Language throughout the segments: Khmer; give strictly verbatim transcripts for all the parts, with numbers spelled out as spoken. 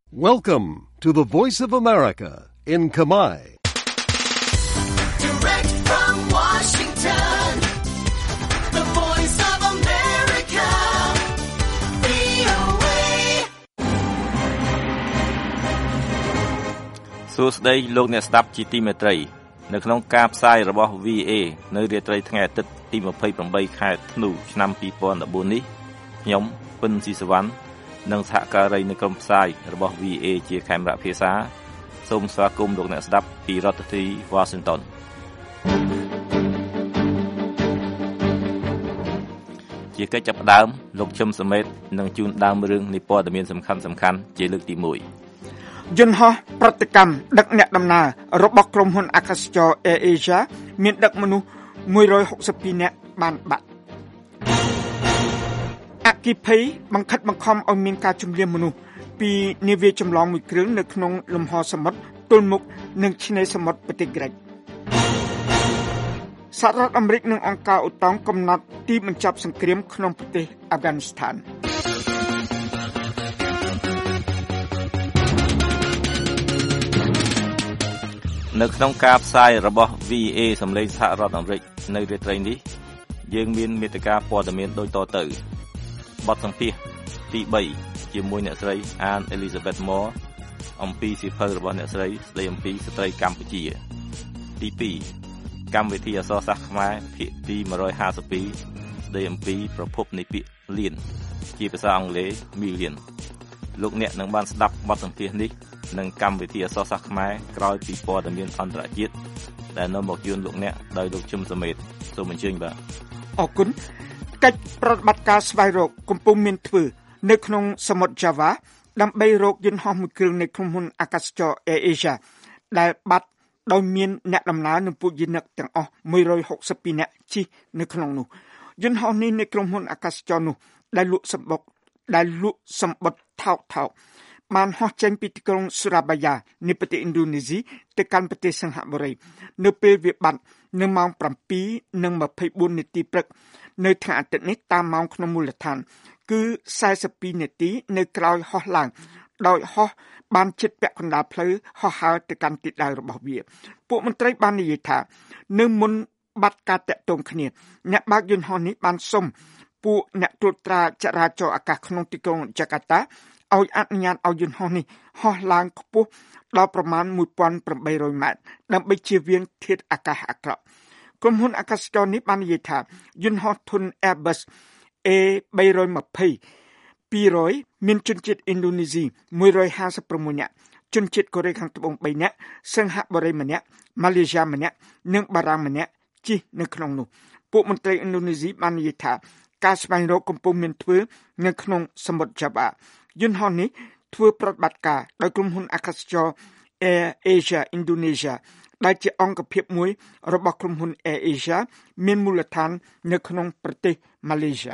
Welcome to the Voice of America in Khmer. Direct from Washington, the Voice of America, វី អូ เอសួស្តីលោកអ្នកស្ដាប់ជាទីមេត្រីនៅក្នុងការផ្សាយរបស់ វី เอ នៅរាត្រីថ្ងៃអាទិត្យទីยี่สิบแปดខែធ្នូឆ្នាំยี่สิบสิบสี่នេះខ្ញុំពិនស៊ីសវណ្ណនិងសហការីនៃក្រុមផ្សាយរបស់ វី เอ ជាខេមរៈភាសាសូមស្វាគមន៍លោកអ្នកស្ដាប់ពីរដ្ឋធានី Washington ជាកិច្ចចាប់ផ្ដើមលោកឈឹមសមេតនឹងជូនដើមរឿងនៃព័ត៌មានសំខាន់ៗជាលើកទីមួយយន្តហោះប្រតិកម្មដឹកអ្នកដំណើររបស់ក្រុមហ៊ុនអាកាសចរ Air Asia មានដឹកមនុស្សមួយរយហកសិបពីរនាក់បានបាត់អគ្គិភ័យបង្ខិតបង្ខំឲ្យមានការជំនះមនុស្សពីនាវាចម្លងមួយគ្រឿងនៅក្នុងលំហសមុទ្រទល់មុខនឹងឆ្នេរសមុទ្រប្រទេសក្រិកសហរដ្ឋអាមេរិកនិងអង្គការអូតុងកំណត់ទីបញ្ចប់សង្គ្រាមក្នុងប្រទេសអាហ្វហ្គានីស្ថាននៅក្នុងការផ្សាយរបស់ វី เอ សម្លេងសហរដ្ឋអាមេរិកនៅរាត្រីនេះយើងមានមាតិកាព័ត៌មានដូចតទៅបទសម្ភាសន៍ទីបីជាមួយអ្នកស្រី Ann Elizabeth Moore អំពីសៀវភៅរបស់អ្នកស្រីស្ដីអំពីស្ត្រីកម្ពុជាទីពីរកម្មវិធីអក្សរសាស្ត្រខ្មែរភាគទីone fifty-twoស្ដីអំពីប្រភពនៃពាក្យលានជាភាសាអង់គ្លេស million លោកអ្នកនឹងបានស្ដាប់បទសម្ភាសន៍នេះនិងកម្មវិធីអក្សរសាស្ត្រខ្មែរក្រោយពីព័ត៌មានអន្តរជាតិដែលនាំមកជូនលោកអ្នកដោយលោកជឹមសមេតសូមអញ្ជើញបាទអរគុណកិច្ចប្រតិបត្តិការស្វែងរកកំពុងមានធ្វើនៅក្នុងសមុទ្រ Java ដើម្បីរកយន្តហោះមួយគ្រឿងនៃក្រុមហ៊ុនអាកាសចរ Air Asia ដែលបាត់ដោយមានអ្នកដំណើរនិងពួកយានិកទាំងអស់មួយរយហកសិបពីរនាក់ជិះនៅក្នុងនោះយន្តហោះនេះនៃក្រុមហ៊ុនអាកាសចរនោះដែលលក់សម្បុកដែលលក់សម្បត្តិថោកថោកបានហោះចេញពីទីក្រុង Surabaya នៃប្រទេសឥណ្ឌូនេស៊ីទៅកាន់ប្រទេសសិង្ហបុរីនៅពេលវាបាត់នៅម៉ោងseven and twenty-fourនាទីព្រឹកនៅថ្ងៃអាទិត្យនេះតាមម៉ោងក្នុងមូលដ្ឋានគឺforty-twoនាទីនៅក្រោយហោះឡើងដោយហោះបានជិតពាក់កណ្ដាលផ្លូវហោះហើរទៅកាន់ទិសដៅរបស់វាពួកមន្ត្រីបាននិយាយថានៅមុនបាត់ការតាក់ទងគ្នាអ្នកបើកយន្តហោះនេះបានសុំពួកអ្នកត្រួតត្រាចរាចរណ៍អាកាសក្នុងទីក្រុងចាកាតាឲ្យអនុញ្ញាតឲ្យយន្តហោះនេះហោះឡើងខ្ពស់ដល់ប្រមាណone thousand eight hundredម៉ែត្រដើម្បីជៀសវាងធាតុអាកាសអាក្រក់ក្រុមហ៊ុនអាកាសចរនេះបាននិយាយថាយន្តហោះធុន Airbus A three twenty two hundredមានជនជាតិឥណ្ឌូនេស៊ីone fifty-sixនាក់ជនជាតិកូរ៉េខាងត្បូងthreeនាក់សិង្ហបុរីម្នាក់ម៉ាឡេស៊ីម្នាក់និងបារាំងម្នាក់ជិះនៅក្នុងនោះពួកមន្ត្រីឥណ្ឌូនេស៊ីបាននិយាយថាការស្វែងរកកំពុងមានធ្វើនៅក្នុងសមុទ្រ Java យន្តហោះនេះធ្វើប្រតិបត្តិការដោយក្រុមហ៊ុនអាកាសចរ Air Asia Indonesia ដែលជាអង្គភាពមួយរបស់ក្រុមហ៊ុន Air Asia មានមូលដ្ឋាននៅក្នុងប្រទេសម៉ាឡេស៊ី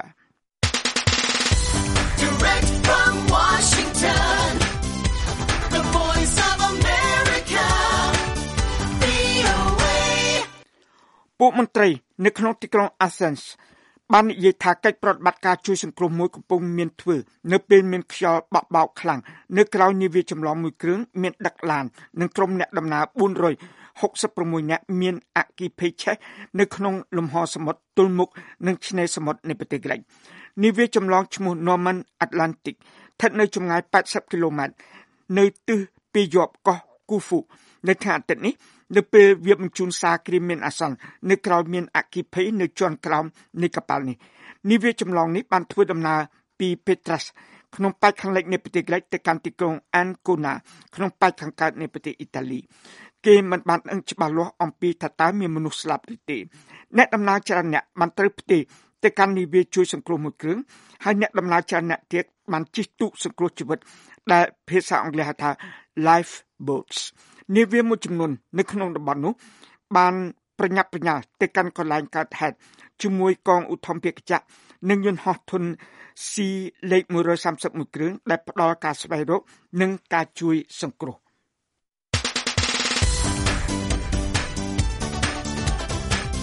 Direct from Washington, the Voice of America, វី អូ เอពួកមន្ត្រីនៅក្នុងទីក្រុង Athens បាននិយាយថាកិច្ចប្រតិបត្តិការជួយសង្គ្រោះមួយកំពុងមានធ្វើនៅពេលមានខ្យល់បក់បោកខ្លាំងនៅក្រៅនាវាចម្លងមួយគ្រឿងមានដឹកឡាននិងក្រុមអ្នកដំណើរfour hundred sixty-sixនាក់មានអគ្គិភ័យឆេះនៅក្នុងលំហសមុទ្រទល់មុខនឹងឆ្នេរសមុទ្រនៃប្រទេសក្រិកនាវាចម្លងឈ្មោះ Norman Atlantic ស្ថិតនៅចម្ងាយeightyគីឡូម៉ែត្រនៅទិសពាយ័ព្យកោះ Kufu នៅថ្ងៃអាទិត្យនេះនៅពេលវាបញ្ជូនសារគ្រាមមានអាសន្ននៅក្រៅមានអគ្គិភ័យនៅជាន់ក្រោមនៃកប៉ាល់នេះនាវាចម្លងនេះបានធ្វើដំណើរពី Petras ក្នុងប៉ែកខាងលិចនៃប្រទេសក្រិកទៅកាន់ទីក្រុង Ancona ក្នុងប៉ែកខាងកើតនៃប្រទេសអ៊ីតាលីគេមិនបានដឹងច្បាស់លាស់អំពីថាតើមានមនុស្សស្លាប់ឬទេអ្នកដំណើរច្រើនអ្នកបានត្រូវផ្ទេរទៅកាន់នាវាជួយសង្គ្រោះមួយគ្រឿងហើយអ្នកដំណើរច្រើនអ្នកទៀតបានជិះទូកសង្គ្រោះជីវិតដែលភាសាអង់គ្លេសហៅថា life boats នាវាមួយចំនួននៅក្នុងតំបន់នោះបានប្រញាប់ប្រញាល់ទៅកាន់កន្លែងកើតហេតុជាមួយកងឧទ្ធម្ភាគចក្រនិងយន្តហោះធុន Sea លេខone thirty-oneគ្រឿងដែលផ្ដល់ការស្វែងរកនិងការជួយសង្គ្រោះ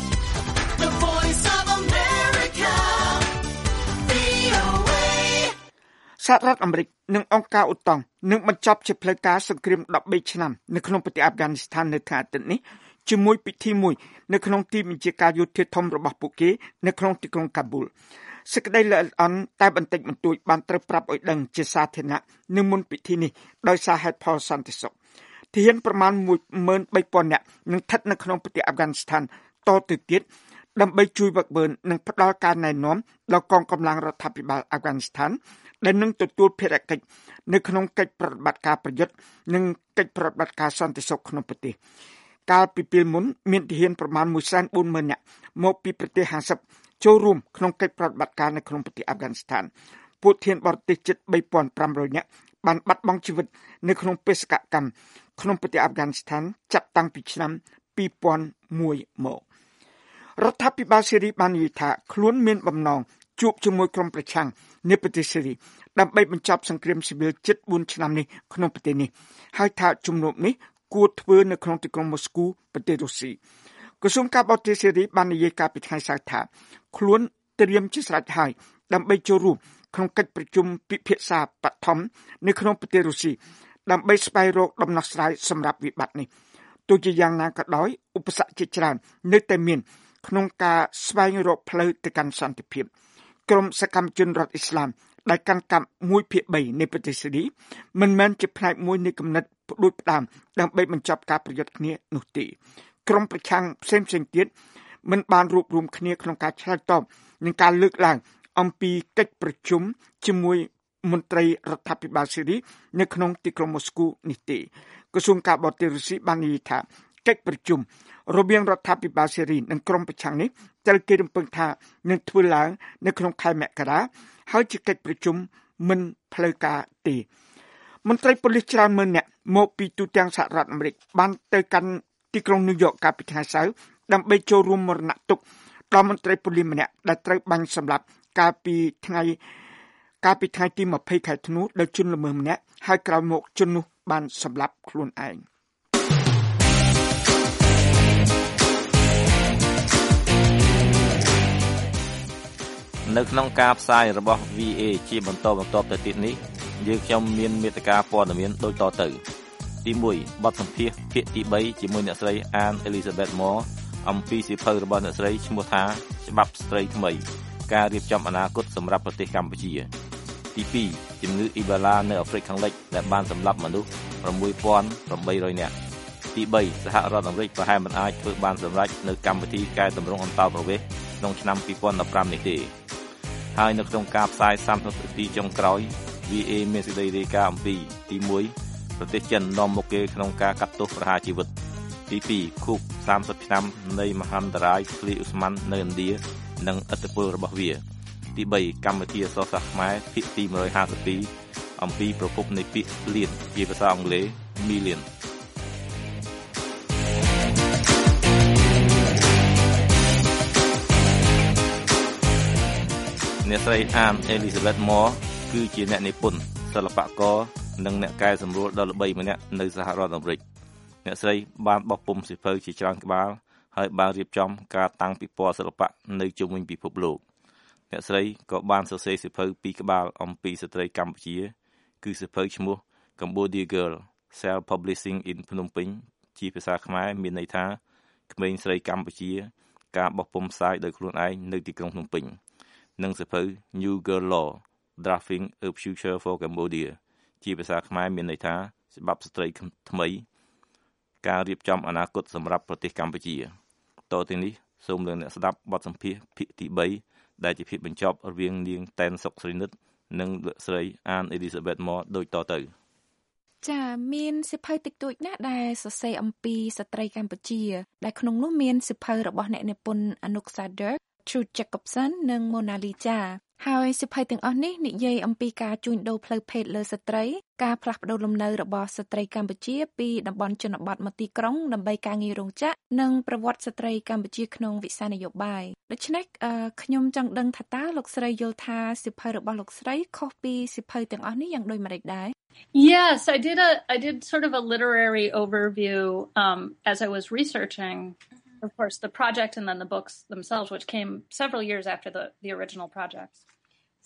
សសហរដ្ឋអាមេរិកនិងអង្គការអូតង់នឹងបញ្ចប់ជាផ្លូវការសង្គ្រាមដប់បីឆ្នាំនៅក្នុងប្រទេសអាហ្វហ្គានីស្ថាននៅថ្ងៃអាទិត្យនេះជាមួយពិធីមួយនៅក្នុងទីបញ្ជាការយោធាធំរបស់ពួកគេនៅក្នុងទីក្រុងកាប៊ូលសេចក្តីល្អិតល្អន់តែបន្តិចបន្តួចបានត្រូវប្រាប់ឲ្យដឹងជាសាធារណៈនៅមុនពិធីនេះដោយសារហេតុផលសន្តិសុខទាហានប្រមាណ មួយម៉ឺនបីពាន់ នាក់នឹងស្ថិតនៅក្នុងប្រទេសអាហ្វហ្គានីស្ថានតទៅទៀតដើម្បីជួយវឹកវើនិងផ្ដល់ការណែនាំដល់កងកម្លាំងរដ្ឋាភិបាលអាហ្វហ្គានីស្ថានដែលនឹងទទួលភារកិច្ចនៅក្នុងកិច្ចប្រតិបត្តិការប្រយុទ្ធនិងកិច្ចប្រតិបត្តិការសន្តិសុខក្នុងប្រទេសកាលពីពេលមុនមានទាហានប្រមាណ មួយសែនបួនម៉ឺន នាក់មកពីប្រទេសហាសិបចូលរួមក្នុងកិច្ចប្រតិបត្តិការនៅក្នុងប្រទេសអាហ្វហ្គានីស្ថានពួកធានបរទេសជិត បីពាន់ប្រាំរយ នាក់បានបាត់បង់ជីវិតនៅក្នុងបេសកកម្មក្នុងប្រទេសអាហ្វហ្គានីស្ថានចាប់តាំងពីឆ្នាំពីរពាន់មួយមករដ្ឋាភិបាលសេរីបាននិយាយថាខ្លួនមានបំណងជួបជាមួយក្រុមប្រឆាំងនៃប្រទេសសេរីដើម្បីបញ្ចប់សង្គ្រាមស៊ីវិលជិតបួនឆ្នាំនេះក្នុងប្រទេសនេះហើយថាជំនួបនេះគួរធ្វើនៅក្នុងទីក្រុងម៉ូស្គូប្រទេសរុស្ស៊ីក្រសួងការបរទេសសេរីបាននិយាយកាលពីថ្ងៃសៅរ៍ថាខ្លួនត្រៀមជាស្រេចហើយដើម្បីចូលរួមក្នុងកិច្ចប្រជុំពិភាក្សាបឋមនៅក្នុងប្រទេសរុស្ស៊ីដើម្បីស្វែងរកដំណោះស្រាយសម្រាប់វិបត្តិនេះទោះជាយ៉ាងណាក៏ដោយឧបសគ្គជាច្រើននៅតែមានក្នុងការស្វែងរកផ្លូវទៅកាន់សន្តិភាពក្រុមសកម្មជនរដ្ឋអ៊ីស្លាមដែលកាន់កាប់មួយភាគបីនៃប្រទេសសេរីមិនមែនជាផ្នែកមួយនៃគំនិតផ្ដួចផ្ដើមដើម្បីបញ្ចប់ការប្រយុទ្ធគ្នានោះទេក្រុមប្រឆាំងផ្សេងៗទៀតមិនបានរួបរวมគ្នាក្នុងការឆ្លើយតបនឹងការលើកឡើងអំពីកិច្ចប្រជុំជាមួយមន្ត្រីរដ្ឋាភិបាលសេរីនៅក្នុងទីក្រុងម៉ូស្គូនេះទេក្រសួងការបរទេសរុស្ស៊ីបាននិយាយថាកិច្ចប្រជុំរវាងរដ្ឋាភិបាលសេរីនិងក្រុមប្រឆាំងនេះត្រូវគេរំពឹងថានឹងធ្វើឡើងនៅក្នុងខែមករាហើយជាកិច្ចប្រជុំមិនផ្លូវការទេមន្ត្រីប៉ូលីសច្រើនម៉ឺននាក់មកពីទូទាំងសហរដ្ឋអាមេរិកបានទៅកាន់ទីក្រុងញូវយ៉កកាលពីថ្ងៃសៅរ៍ដើម្បីចូលរួមមរណទុក្ខដល់មន្ត្រីប៉ូលីសម្នាក់ដែលត្រូវបាញ់សម្លាប់កាលពីថ្ងៃកាលពីថ្ងៃទីម្ភៃខែធ្នូដោយជនល្មើសម្នាក់ហើយក្រោយមកជននោះបានសម្លាប់ខ្លួនឯងនៅក្នុងការផ្សាយរបស់ វី เอ ជាបន្តបន្ទាប់ទៅទៀតនេះយើងខ្ញុំមានមេត្តាព័ត៌មានដូចតទៅទីមួយបទសម្ភាសន៍ភាគទីបីជាមួយអ្នកស្រី Ann Elizabeth Moore អំពីសៀវភៅរបស់អ្នកស្រីឈ្មោះថាច្បាប់ស្ត្រីថ្មីការរៀបចំអនាគតសម្រាប់ប្រទេសកម្ពុជាទីពីរជំងឺអ៊ីបាឡានៅអាហ្វ្រិកខាងលិចដែលបានសម្លាប់មនុស្ស ប្រាំមួយពាន់ប្រាំបីរយ នាក់ទីបីសហរដ្ឋអាមេរិកប្រហែលមិនអាចធ្វើបានសម្រេចនៅកម្មវិធីកែតម្រង់អន្តោប្រវេសន៍ក្នុងឆ្នាំពីរពាន់ដប់ប្រាំនេះទេហើយនៅក្នុងការផ្សាយសាមនាទីចុងក្រោយ វី เอ មានសេចក្តីរាយការណ៍អំពីទីមួយប្រទេសចិននាំមុខគេក្នុងការកាត់ទោសប្រហារជីវិតទីពីរខួបសាមសិបឆ្នាំនៃមហន្តរាយឃ្លីឧស្ម័ននៅឥណ្ឌានិងឥទ្ធិពលរបស់វាទីបីកម្មវិធីអក្សរសាស្ត្រខ្មែរភាគទីមួយរយហាសិបពីរអំពីប្រភពនៃពាក្យលានជាភាសាអង់គ្លេស million អ្នកស្រី Ann Elizabeth Moore គឺជាអ្នកនិពន្ធសិល្បករនិងអ្នកកែសម្រួលដ៏ល្បីម្នាក់នៅសហរដ្ឋអាមេរិកអ្នកស្រីបានបោះពុម្ពសៀវភៅជាច្រើនក្បាលហើយបានរៀបចំការតាំងពិព័រណ៍សិល្បៈនៅជុំវិញពិភពលោកអ្នកស្រីក៏បានសរសេរសៀវភៅពីរក្បាលអំពីស្ត្រីកម្ពុជាគឺសៀវភៅឈ្មោះ Cambodia Girl Self Publishing in Phnom Penh ជាភាសាខ្មែរមានន័យថាក្មេងស្រីកម្ពុជាការបោះពុម្ពផ្សាយដោយខ្លួនឯងនៅទីក្រុងភ្នំពេញនិងសៀវភៅ New Girl Law Drafting a Future for Cambodia ជាភាសាខ្មែរមានន័យថាច្បាប់ស្ត្រីថ្មីការរៀបចំអនាគតសម្រាប់ប្រទេសកម្ពុជាតទៅនេះសូមលោកអ្នកស្ដាប់បទសម្ភាសន៍ភាគទីបីដែលជាភាគបញ្ចប់រវាងនាងតែនសុកស្រីនិតនិងលោកស្រី Ann Elizabeth Moore ដូចតទៅចាមានសិភៅតិចតួចណាស់ដែលសរសេរអំពីស្ត្រីកម្ពុជាដែលក្នុងនោះមានសិភៅរបស់អ្នកនិពន្ធ Anouk Sader, Truth Jacobson និង Mona Lisaហើយសិភៅទាំងអស់នេះនិយាយអំពីការជួញដូរផ្លូវភេទលើស្ត្រីការផ្លាស់ប្ដូរលំនៅរបស់ស្ត្រីកម្ពុជាពីតំបន់ជនបទមកទីក្រុងដើម្បីការងាររោងចក្រនិងប្រវត្តិស្ត្រីកម្ពុជាក្នុងវិស័យនយោបាយដូច្នេះខ្ញុំចង់ដឹងថាតើលោកស្រីយល់ថាសិភៅរបស់លោកស្រីខុសពីសិភៅទាំងអស់នេះយ៉ាងដូចម្តេចដែរ Yes, I did a I did sort of a literary overview um, as I was researching of course the project and then the books themselves which came several years after the the original projects.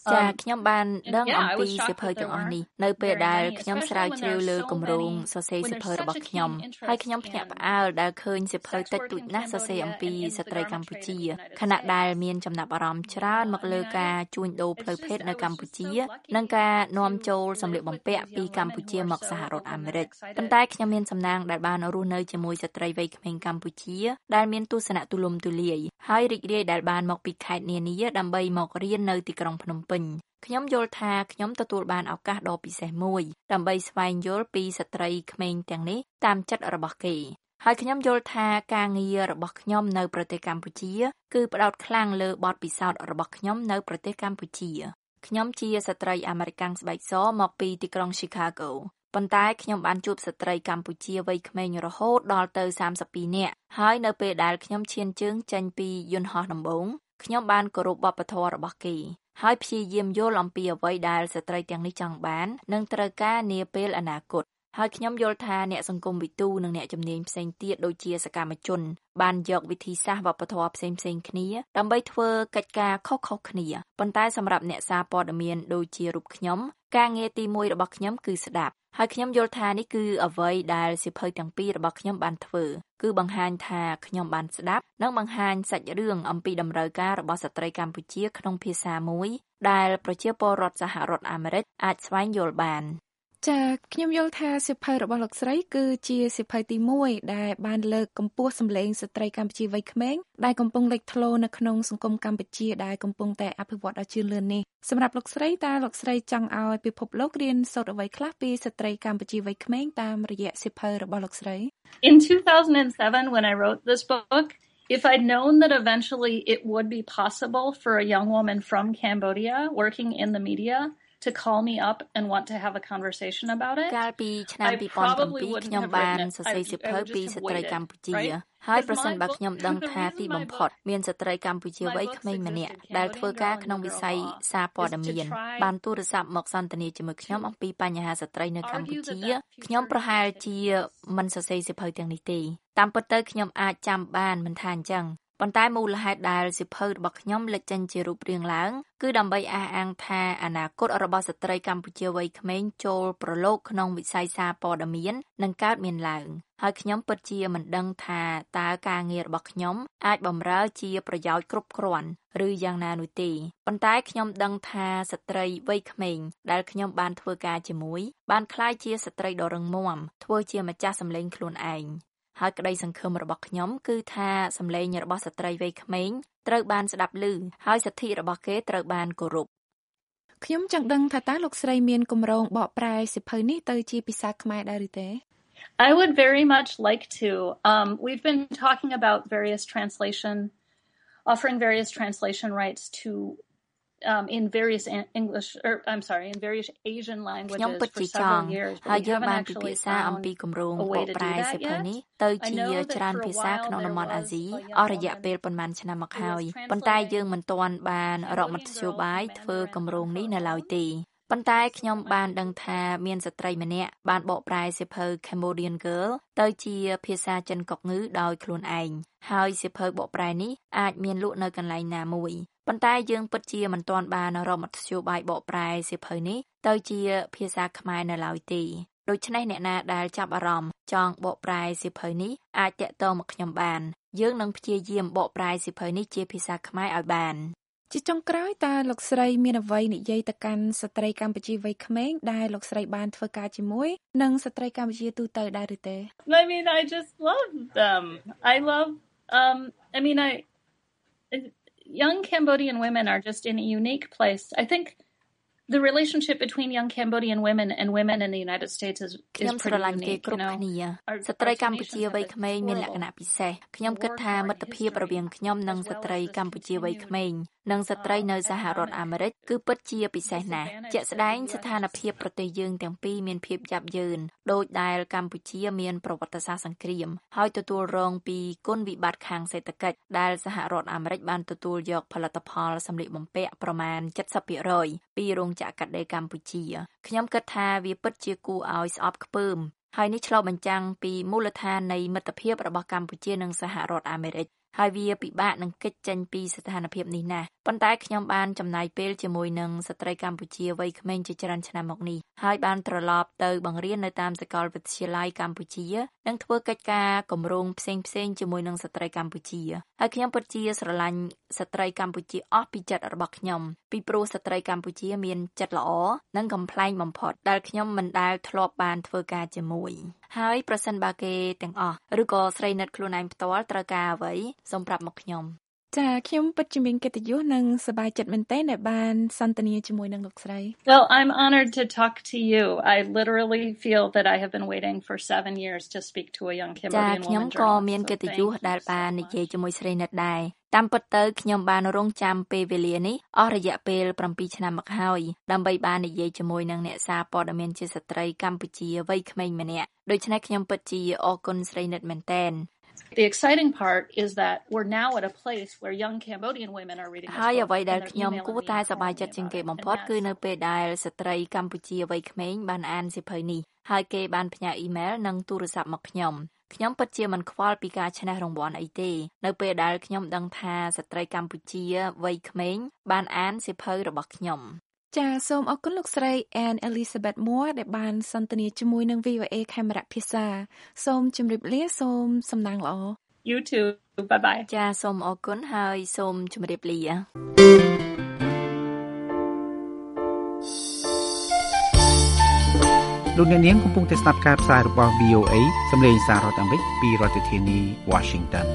ចាខ្ញុំបានដឹងអំពីសិភៅទាំងអស់នេះនៅពេលដែលខ្ញុំស្រាវជ្រាវលើគម្រោងសរសេរសិភៅរបស់ខ្ញុំហើយខ្ញុំភ្ញាក់ផ្អើលដែលឃើញសិភៅតិចតួចណាស់សរសេរអំពីស្ត្រីកម្ពុជាខណៈដែលមានចំណាប់អារម្មណ៍ច្រើនមកលើការជួញដូរផ្លូវភេទនៅកម្ពុជានិងការនាំចូលសម្លៀកបំពាក់ពីកម្ពុជាមកសហរដ្ឋអាមេរិកប៉ុន្តែខ្ញុំមានសំណាងដែលបានរស់នៅជាមួយស្ត្រីវ័យក្មេងកម្ពុជាដែលមានទស្សនៈទូលំទូលាយហើយរីករាយដែលបានមកពីខេត្តនានាដើម្បីមករៀននៅទីក្រុងភ្នំពេញខ្ញុំយល់ថាខ្ញុំទទួលបានឱកាសដ៏ពិសេសមួយដើម្បីស្វែងយល់ពីស្ត្រីក្មេងទាំងនេះតាមចិត្តរបស់គេហើយខ្ញុំយល់ថាការងាររបស់ខ្ញុំនៅប្រទេសកម្ពុជាគឺផ្ដោតខ្លាំងលើបទពិសោធន៍របស់ខ្ញុំនៅប្រទេសកម្ពុជាខ្ញុំជាស្ត្រីអាមេរិកាំងស្បែកសមកពីទីក្រុង Chicago ប៉ុន្តែខ្ញុំបានជួបស្ត្រីកម្ពុជាវ័យក្មេងរហូតដល់ទៅសាមសិបពីរនាក់ហើយនៅពេលដែលខ្ញុំឈានជើងចេញពីយន្តហោះដំបូងខ្ញុំបានគោរពវប្បធម៌របស់គេហើយព្យាយាមយល់អំពីអ្វីដែលស្ត្រីទាំងនេះចង់បាននិងត្រូវការនាពេលអនាគតហើយខ្ញុំយល់ថាអ្នកសង្គមវិទូនិងអ្នកជំនាញផ្សេងទៀតដូចជាសកម្មជនបានយកវិធីសាស្ត្រវប្បធម៌ផ្សេងៗគ្នាដើម្បីធ្វើកិច្ចការខុសៗគ្នាប៉ុន្តែសម្រាប់អ្នកសារព័ត៌មានដូចជារូបខ្ញុំការងារទីមួយរបស់ខ្ញុំគឺស្ដាប់ហើយខ្ញុំយល់ថានេះគឺអ្វីដែលសៀវភៅទាំងពីររបស់ខ្ញុំបានធ្វើគឺបង្ហាញថាខ្ញុំបានស្ដាប់និងបង្ហាញសាច់រឿងអំពីតម្រូវការរបស់ស្ត្រីកម្ពុជាក្នុងភាសាមួយដែលប្រជាពលរដ្ឋសហរដ្ឋអាមេរិកអាចស្វែងយល់បានចាខ្ញុំយល់ថាសៀវភៅរបស់លោកស្រីគឺជាសៀវភៅទីមួយដែលបានលើកកម្ពស់សម្លេងស្ត្រីកម្ពុជាវ័យក្មេងដែលកំពុងលេចធ្លោនៅក្នុងសង្គមកម្ពុជាដែលកំពុងតែអភិវឌ្ឍដ៏ជឿនលឿននេះសម្រាប់លោកស្រីតើលោកស្រីចង់ឲ្យពិភពលោករៀនសូត្រអ្វីខ្លះពីស្ត្រីកម្ពុជាវ័យក្មេងតាមរយៈសៀវភៅរបស់លោកស្រី In two thousand seven when I wrote this book if I'd known that eventually it would be possible for a young woman from Cambodia working in the media to call me up and want to have a conversation about it កាលពីឆ្នាំពីរពាន់ប្រាំពីរខ្ញុំបានសរសេរសៀវភៅពីស្ត្រីកម្ពុជាហើយប្រសិនបើខ្ញុំដឹងថាទីបំផុតមានស្ត្រីកម្ពុជាវ័យក្មេងម្នាក់ដែលធ្វើការក្នុងវិស័យសារព័ត៌មានបានទូរស័ព្ទមកសន្ទនាជាមួយខ្ញុំអំពីបញ្ហាស្ត្រីនៅកម្ពុជាខ្ញុំប្រហែលជាមិនសរសេរសៀវភៅទាំងនេះទេតាមពិតទៅខ្ញុំអាចចាំបានមិនថាអញ្ចឹងប៉ុន្តែមូលហេតុដែលសៀវភៅរបស់ខ្ញុំលេចចេញជារូបរាងឡើងគឺដើម្បីអះអាងថាអនាគតរបស់ស្ត្រីកម្ពុជាវ័យក្មេងចូលប្រឡូកក្នុងវិស័យសារព័ត៌មាននឹងកើតមានឡើងហើយខ្ញុំពិតជាមិនដឹងថាតើការងាររបស់ខ្ញុំអាចបម្រើជាប្រយោជន៍គ្រប់គ្រាន់ឬយ៉ាងណានោះទេប៉ុន្តែខ្ញុំដឹងថាស្ត្រីវ័យក្មេងដែលខ្ញុំបានធ្វើការជាមួយបានក្លាយជាស្ត្រីដ៏រឹងមាំធ្វើជាម្ចាស់សម្លេងខ្លួនឯងហើយក្តីសង្ឃឹមរបស់ខ្ញុំគឺថាសម្លេងរបស់ស្ត្រីវ័យក្មេងត្រូវបានស្ដាប់ឮហើយសិទ្ធិរបស់គេត្រូវបានគោរពខ្ញុំចង់ដឹងថាតើលោកស្រីមានគម្រោងបកប្រែសៀវភៅនេះទៅជាភាសាខ្មែរដែរឬទេ I would very much like to um we've been talking about various translation offering various translation rights to um in various English or I'm sorry in various Asian languages for several years but we haven't actually found អំពីគម្រោងបកប្រែសៀវភៅនេះទៅជាច្រើនភាសាក្នុងតំបន់អាស៊ីអស់រយៈពេលប៉ុន្មានឆ្នាំមកហើយប៉ុន្តែយើងមិនទាន់បានរកមធ្យោបាយធ្វើគម្រោងនេះនៅឡើយទេប៉ុន្តែខ្ញុំបានដឹងថាមានស្ត្រីម្នាក់បានបកប្រែសៀវភៅ Cambodian Girl ទៅជាភាសាចិនកុកងឺដោយខ្លួនឯងហើយសៀវភៅបកប្រែនេះអាចមានលក់នៅកន្លែងណាមួយប៉ុន្តែយើងពិតជាមិនទាន់បានរកមធ្យោបាយបកប្រែសៀវភៅនេះទៅជាភាសាខ្មែរនៅឡើយទេដូច្នេះអ្នកណាដែលចាប់អារម្មណ៍ចង់បកប្រែសៀវភៅនេះអាចតាក់ទងមកខ្ញុំបានយើងនឹងព្យាយាមបកប្រែសៀវភៅនេះជាភាសាខ្មែរឲ្យបានជាចុងក្រោយតើលោកស្រីមានអ្វីនិយាយទៅកាន់ស្ត្រីកម្ពុជាវ័យក្មេងដែលលោកស្រីបានធ្វើការជាមួយនិងស្ត្រីកម្ពុជាទូទៅដែរឬទេ I mean I just love them I love um I mean I young Cambodian women are just in a unique place I think the relationship between young Cambodian women and women in the United States is is pretty unique you know ស្ត្រីកម្ពុជាវ័យក្មេងមានលក្ខណៈពិសេសខ្ញុំគិតថាមិត្តភាពរវាងខ្ញុំនិងស្ត្រីកម្ពុជាវ័យក្មេងនិងស្ត្រីនៅសហរដ្ឋអាមេរិកគឺពិតជាពិសេសណាស់ជាក់ស្ដែងស្ថានភាពប្រទេសយើងទាំងពីរមានភាពយ៉ាប់យ៉ឺនដោយដែលកម្ពុជាមានប្រវត្តិសាស្ត្រសង្គ្រាមហើយទទួលរងពីគុណវិបត្តិខាងសេដ្ឋកិច្ចដែលសហរដ្ឋអាមេរិកបានទទួលយកផលិតផលសម្លៀកបំពាក់ប្រមាណ เจ็ดสิบ%ពីរោងចក្រកាត់ដេរកម្ពុជាខ្ញុំគិតថាវាពិតជាគួរឲ្យស្អប់ខ្ពើមហើយនេះឆ្លុះបញ្ចាំងពីមូលដ្ឋាននៃមិត្តភាពរបស់កម្ពុជានិងសហរដ្ឋអាមេរិកហើយវាពិបាកនឹងគេចចេញពីស្ថានភាពនេះណាស់ប៉ុន្តែខ្ញុំបានចំណាយពេលជាមួយនឹងស្ត្រីកម្ពុជាវ័យក្មេងជាច្រើនឆ្នាំមកនេះហើយបានត្រឡប់ទៅបង្រៀននៅតាមសាកលវិទ្យាល័យកម្ពុជានិងធ្វើកិច្ចការគម្រោងផ្សេងៗជាមួយនឹងស្ត្រីកម្ពុជាហើយខ្ញុំពិតជាស្រឡាញ់ស្ត្រីកម្ពុជាអស់ពីចិត្តរបស់ខ្ញុំពីព្រោះស្ត្រីកម្ពុជាមានចិត្តល្អនិងកំប្លែងបំផុតដែលខ្ញុំមិនដែលធ្លាប់បានធ្វើការជាមួយហើយប្រសិនបើគេទាំងអស់ឬក៏ស្រីនិតខ្លួនឯងផ្ទាល់ត្រូវការអ្វីសូមប្រាប់មកខ្ញុំចាខ្ញុំពិតជាមានកិត្តិយសនិងសប្បាយចិត្តមែនទែនដែលបានសន្ទនាជាមួយនឹងលោកស្រី Well, I'm honored to talk to you. I literally feel that I have been waiting for seven years to speak to a young Cambodian woman. ខ្ញុំក៏មានកិត្តិយសដែលបាននិយាយជាមួយស្រីនិតដែរតាមពិតទៅខ្ញុំបានរងចាំពេលវេលានេះអស់រយៈពេល7ឆ្នាំមកហើយដើម្បីបាននិយាយជាមួយនឹងអ្នកសារព័ត៌មានជាស្ត្រីកម្ពុជាវ័យក្មេងម្នាក់ដូច្នេះខ្ញុំពិតជាអរគុណស្រីនិតមែនទែន The exciting part is that we're now at a place where young Cambodian women are reading. ហើយអ្វីដែលខ្ញុំគួរតែសប្បាយចិត្តជាងគេបំផុតគឺនៅពេលដែលស្ត្រីកម្ពុជាវ័យក្មេងបានអានសៀវភៅនេះហើយគេបានផ្ញើអ៊ីមែលនិងទូរស័ព្ទមកខ្ញុំខ្ញុំពិតជាមិនខ្វល់ពីការឈ្នះរង្វាន់អីទេនៅពេលដែលខ្ញុំដឹងថាស្ត្រីកម្ពុជាវ័យក្មេងបានអានសៀវភៅរបស់ខ្ញុំចាសសូមអរគុណលោកស្រី Anne Elizabeth Moore ដែលបានសន្ទនាជាមួយនឹង V O A ខេមរៈភាសាសូមជម្រាបលាសូមសំណាងល្អ You too. Bye bye. ចាសសូមអរគុណហើយសូមជម្រាបលាលោកអ្នកនាងកំពុងតែស្ដាប់ការផ្សាយរបស់ V O A សំឡេងសាររដ្ឋអាមេរិកពីរដ្ឋធានី Washington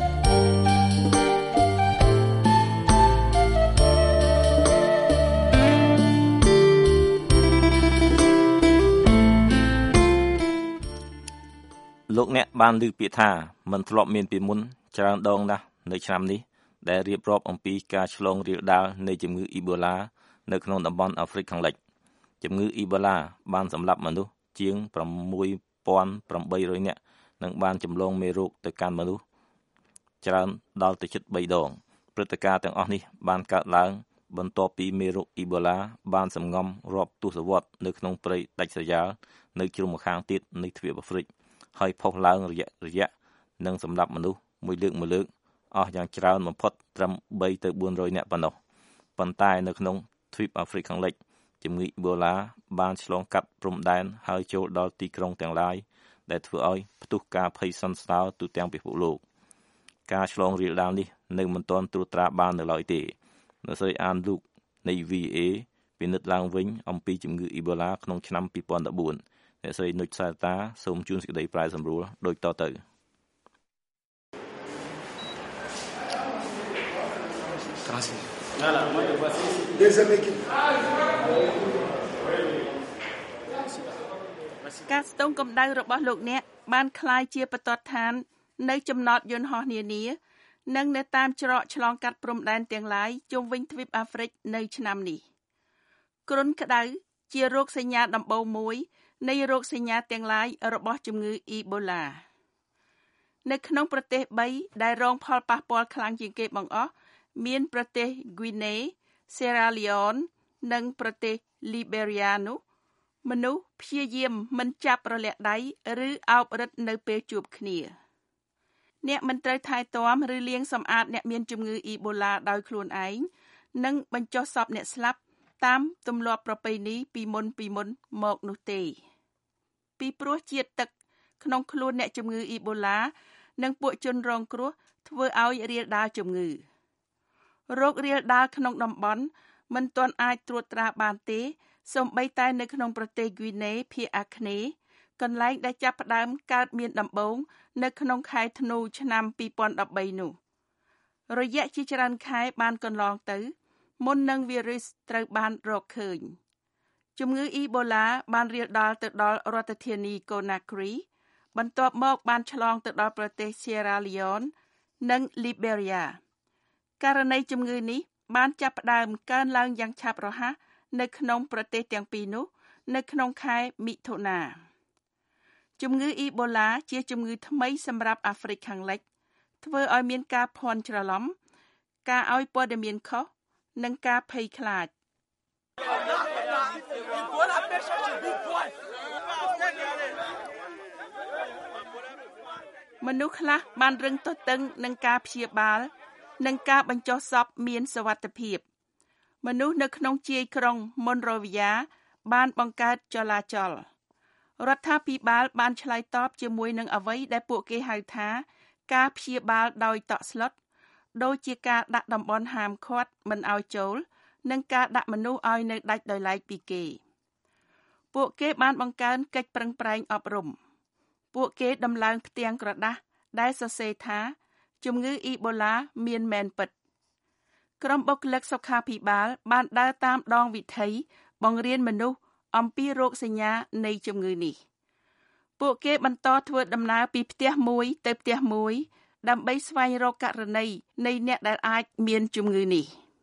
លោកអ្នកបានឮពាក្យថាមិនធ្លាប់មានពីមុនច្រើនដងណាស់នៅឆ្នាំនេះដែលរៀបរាប់អំពីការឆ្លងរាលដាលនៃជំងឺអ៊ីបូឡានៅក្នុងតំបន់អាហ្វ្រិកខាងលិចជំងឺអ៊ីបូឡាបានសម្លាប់មនុស្សជាង6,800នាក់និងបានចម្លងមេរោគទៅកាន់មនុស្សច្រើនដល់ទៅជិត3ដងព្រឹត្តិការណ៍ទាំងអស់នេះបានកើតឡើងបន្ទាប់ពីមេរោគអ៊ីបូឡាបានសម្ងំរាប់ទសវត្សរ៍នៅក្នុងព្រៃដាច់ស្រយាលនៅជ្រុងម្ខាងទៀតនៃទ្វីបអាហ្វ្រិកហើយផុសឡើងរយៈរយៈនិងសម្រាប់មនុស្សមួយលើកមួយលើកអស់យ៉ាងច្រើនបំផុតត្រឹម3ទៅ400នាក់ប៉ុណ្ណោះប៉ុន្តែនៅក្នុងទ្វីបអាហ្វ្រិកខាងលិចជំងឺអ៊ីបូឡាបានឆ្លងកាត់ព្រំដែនហើយចូលដល់ទីក្រុងទាំងឡាយដែលធ្វើឲ្យផ្ទុះការភ័យសន្សើរទូទាំងពិភពលោកការឆ្លងរាលដាលនេះនៅមិនទាន់ត្រួតត្រាបាននៅឡើយទេនៅស្រីអានលូកនៃ V A ពិនិត្យឡើងវិញអំពីជំងឺអ៊ីបូឡាក្នុងឆ្នាំ2014អ្នកស្រីនុចសាតាសូមជូនសេចក្តីប្រែសម្រួលដូចតទៅការស្ទង់កម្ដៅរបស់លោកអ្នកបានคล้ายជាបទដ្ឋាននៅចំណតយន្តហោះនានានិងនៅតាមច្រកឆ្លងកាត់ព្រំដែនទាំងឡាយជុំវិញទ្វីបអាហ្វ្រិកនៅឆ្នាំនេះគ្រុនក្ដៅជារោគសញ្ញាដំបូងមួយនៃរោគសញ្ញាទាំងឡាយរបស់ជំងឺអ៊ីបូឡានៅក្នុងប្រទេស3ដែលរងផលប៉ះពាល់ខ្លាំងជាងគេបង្អស់មានប្រទេសហ្វីណេ សេរ៉ាលីយ៉ូននិងប្រទេសលីបេរីយ៉ានោះមនុស្សព្យាយាមមិនចាប់រលាក់ដៃឬអោបរឹតនៅពេលជួបគ្នាអ្នកមិនត្រូវថែទាំឬលាងសម្អាតអ្នកមានជំងឺអ៊ីបូឡាដោយខ្លួនឯងនិងបញ្ចុះសពអ្នកស្លាប់តាមទម្លាប់ប្រពៃណីពីមុនពីមុនមកនោះទេពីព្រោះជាតិទឹកក្នុងខ្លួនអ្នកជំងឺអ៊ីបូឡានិងពួកជនរងគ្រោះធ្វើឲ្យរាលដាលជំងឺរោគរាលដាលក្នុងតំបន់មិនទាន់អាចត្រួតត្រាបានទេសូម្បីតែនៅក្នុងប្រទេសហ្វីណេភាគអាគ្នេយ៍កន្លែងដែលចាប់ផ្ដើមកើតមានដំបូងនៅក្នុងខែធ្នូឆ្នាំ2013នោះរយៈជាច្រើនខែបានកន្លងទៅមុននឹងវីរុសត្រូវបានរកឃើញជំងឺអ៊ីបូឡាបានរាលដាលទៅដល់រដ្ឋធានីកូណាគ្រីបន្ទាប់មកបានឆ្លងទៅដល់ប្រទេសសៀរ៉ាលីយ៉ូននិងលីបេរីយ៉ាករណីជំងឺនេះបានចាប់ផ្ដើមកើនឡើងយ៉ាងឆាប់រហ័សនៅក្នុងប្រទេសទាំងពីរនោះនៅក្នុងខែមិថុនាជំងឺអ៊ីបូឡាជាជំងឺថ្មីសម្រាប់អាហ្វ្រិកខាងលិចធ្វើឲ្យមានការភ័ន្តច្រឡំការឲ្យព័ត៌មានខុសនិងការភ័យខ្លាចមនុស្សខ្លះបានរឹងទទឹងនឹងការព្យាបាលនិងការបញ្ចុះសពមានសុវត្ថិភាពមនុស្សនៅក្នុងជាយក្រុង Monrovia បានបង្កើតចលាចលរដ្ឋាភិបាលបានឆ្លើយតបជាមួយនឹងអ្វីដែលពួកគេហៅថាការព្យាបាលដោយតក់ស្លុតដូចជាការដាក់តំបន់ហាមឃាត់មិនឲ្យចូលនិងការដាក់មនុស្សឲ្យនៅដាច់ដោយឡែកពីគេពួកគេបានបង្កើនកិច្ចប្រឹងប្រែងអប់រំពួកគេដំឡើងផ្ទាំងក្រដាសដែលសរសេរថាជំងឺអ៊ីបូឡាមានមែនពិតក្រុមបុគ្គលិកសុខាភិបាលបានដើរតាមដងវិថីបង្រៀនមនុស្សអំពីរោគសញ្ញានៃជំងឺនេះពួកគេបន្តធ្វើដំណើរពីផ្ទះមួយទៅផ្ទះមួយដើម្បីស្វែងរកករណីនៃអ្នកដែលអាចមានជំងឺនេះ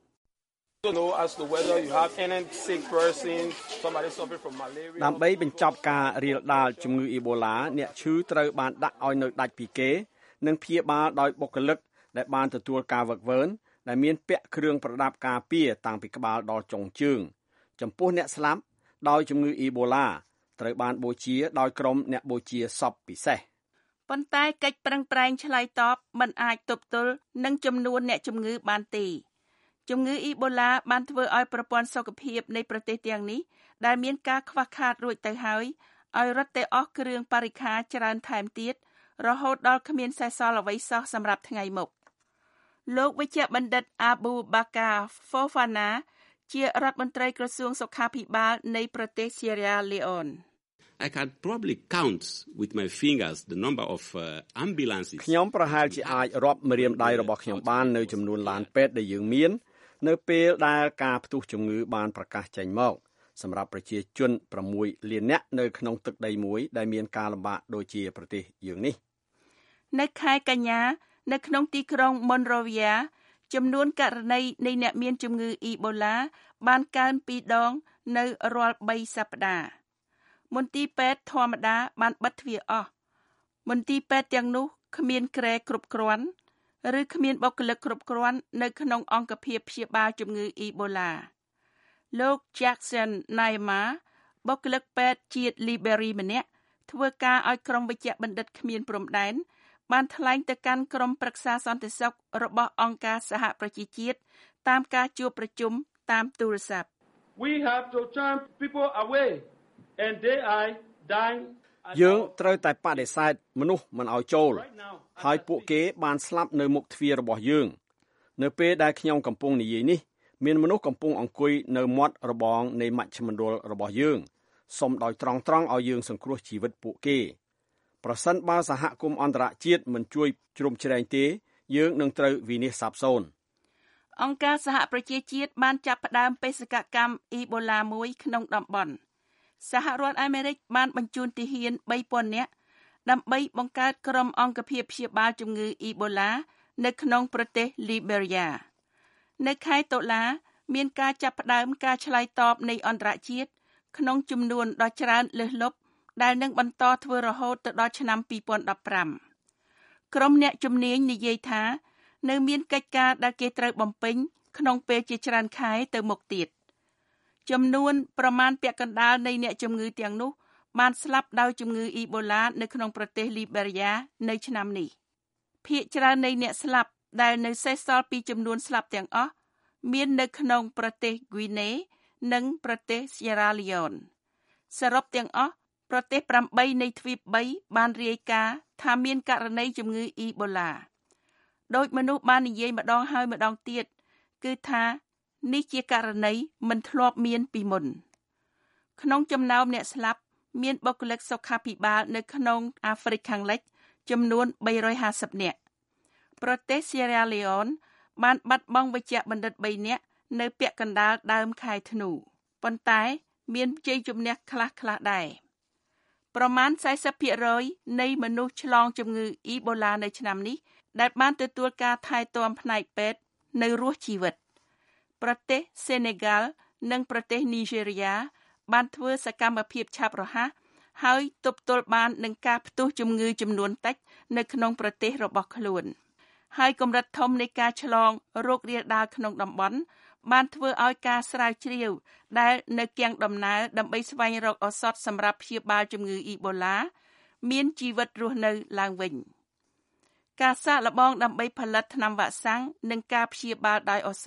ដើម្បីបញ្ចប់ការរាលដាលជំងឺអ៊ីបូឡាអ្នកឈឺត្រូវបានដាក់ឲ្យនៅដាច់ពីគេនិងព្យាបាលដោយបុគ្គលិកដែលបានទទួលការហ្វឹកហ្វឺនដែលមានពាក់គ្រឿងប្រដាប់ការពារតាំងពីក្បាលដល់ចុងជើងចំពោះអ្នកស្លាប់ដោយជំងឺអ៊ីបូឡាត្រូវបានបូជាដោយក្រុមអ្នកបូជាសពពិសេសប៉ុន្តែកិច្ចប្រឹងប្រែងឆ្លើយតបមិនអាចទប់ទល់នឹងចំនួនអ្នកជំងឺបានទេជំងឺអ៊ីបូឡាបានធ្វើឲ្យប្រព័ន្ធសុខភាពនៃប្រទេសទាំងនេះដែលមានការខ្វះខាតរួចទៅហើយឲ្យរត់ទៅអស់គ្រឿងបរិក្ខារច្រើនថែមទៀតរហូតដល់គ្មានសេសសល់អ្វីសោះសម្រាប់ថ្ងៃមុខលោកវិជ្ជបណ្ឌិត Abu Bakar Fofana ជារដ្ឋមន្ត្រីក្រសួងសុខាភិបាលនៃប្រទេស Sierra Leone I can probably count with my fingers the number of uh, ambulances ខ្ញុំប្រហែលជាអាចរាប់ម្រាមដៃរបស់ខ្ញុំបាននៅចំនួនឡានពេទ្យដែលយើងមាននៅពេលដែលការផ្ទុះជំងឺបានប្រកាសចេញមកសម្រាប់ប្រជាជនប្រាំមួយលាននាក់នៅក្នុងទឹកដីមួយដែលមានការលំបាកដូចជាប្រទេសយើងនេះនៅខែកញ្ញានៅក្នុងទីក្រុង Monrovia ចំនួនករណីនៃអ្នកមានជំងឺអ៊ីបូឡាបានកើនពីរដងនៅរាល់បីសប្តាហ៍មន្ទីរពេទ្យធម្មតាបានបិទទ្វារអស់មន្ទីរពេទ្យទាំងនោះគ្មានគ្រែគ្រប់គ្រាន់ឬគ្មានបុគ្គលិកគ្រប់គ្រាន់នៅក្នុងអង្គភាពព្យាបាលជំងឺអ៊ីបូឡាលោក Jackson Naima បុគ្គលិកពេទ្យជាតិ Liberia ម្នាក់ធ្វើការឲ្យក្រុមវិជ្ជបណ្ឌិតគ្មានព្រំដែនបានថ្លែងទៅកាន់ក្រុមប្រឹក្សាសន្តិសុខរបស់អង្គការសហប្រជាជាតិតាមការជួបប្រជុំតាមទូរស័ព្ទ We have to turn people away and they are dying យើងត្រូវតែបដិសេធមនុស្សមិនឲ្យចូលហើយពួកគេបានស្លាប់នៅមុខទ្វាររបស់យើងនៅពេលដែលខ្ញុំកំពុងនិយាយនេះមានមនុស្សកំពុងអង្គុយនៅមាត់របងនៃមជ្ឈមណ្ឌលរបស់យើងសូមដោយត្រង់ត្រង់ឲ្យយើងសង្គ្រោះជីវិតពួកគេប្រសិនបើសហគមន៍អន្តរជាតិមិនជួយជ្រោមជ្រែងទេយើងនឹងត្រូវវិនិច្ឆ័យសាបសូន្យអង្គការសហប្រជាជាតិបានចាប់ផ្ដើមបេសកកម្មអ៊ីបូឡាមួយក្នុងតំបន់សហរដ្ឋអាមេរិកបានបញ្ជូនទាហានបីពាន់នាក់ដើម្បីបង្កើតក្រុមអង្គភាពព្យាបាលជំងឺអ៊ីបូឡានៅក្នុងប្រទេស Liberia នៅខែតុលាមានការចាប់ផ្ដើមការឆ្លើយតបនៃអន្តរជាតិក្នុងចំនួនដ៏ច្រើនលើសលប់ដែលនឹងបន្តធ្វើរហូតទៅដល់ឆ្នាំពីរពាន់ដប់ប្រាំក្រុមអ្នកជំនាញនិយាយថានៅមានកិច្ចការដែលគេត្រូវបំពេញក្នុងពេលជាច្រើនខែទៅមុខទៀតចំនួនប្រមាណពាក់កណ្ដាលនៃអ្នកជំងឺទាំងនោះបានស្លាប់ដោយជំងឺអ៊ីបូឡានៅក្នុងប្រទេស Liberia នៅឆ្នាំនេះភាគច្រើននៃអ្នកស្លាប់ដែលនៅសេសសល់ពីចំនួនស្លាប់ទាំងអស់មាននៅក្នុងប្រទេស Guinea និងប្រទេស Sierra Leone សរុបទាំងអស់ប្រទេសប្រាំបីនៃទ្វីបបីបានរាយការណ៍ថាមានករណីជំងឺអ៊ីបូឡាដោយមនុស្សបាននិយាយម្ដងហើយម្ដងទៀតគឺថានេះជាករណីមិនធ្លាប់មានពីមុនក្នុងចំណោមអ្នកស្លាប់មានបុគ្គលិកសុខាភិបាលនៅក្នុងអាហ្វ្រិកខាងលិចចំនួនបីរយហាសិបនាក់ប្រទេស Sierra Leone បានបាត់បង់វេជ្ជបណ្ឌិតបីនាក់នៅពាក់កណ្ដាលដើមខែធ្នូប៉ុន្តែមានជ័យជំនះខ្លះៗដែរប្រមាណ 四十ភាគរយ នៃមនុស្សឆ្លងជំងឺអ៊ីបូឡានៅឆ្នាំនេះដែលបានទទួលការថែទាំផ្នែកពេទ្យនៅរស់ជីវិតប្រទេស Senegal និងប្រទេស Nigeria បានធ្វើសកម្មភាពឆាប់រហ័សហើយទប់ទល់បាននឹងការផ្ទុះជំងឺចំនួនតិចនៅក្នុងប្រទេសរបស់ខ្លួនហើយកម្រិតធំនៃការឆ្លងរោគរាលដាលក្នុងតំបន់បានធ្វើឲ្យការស្រាវជ្រាវដែលនៅគៀងដំណើរដើម្បីស្វែងរកឱសថសម្រាប់ព្យាបាលជំងឺអ៊ីបូឡាមានជីវិតរស់នៅឡើងវិញការសាកល្បងដើម្បីផលិតថ្នាំវ៉ាក់សាំងនិងការព្យាបាលដោយឱសថ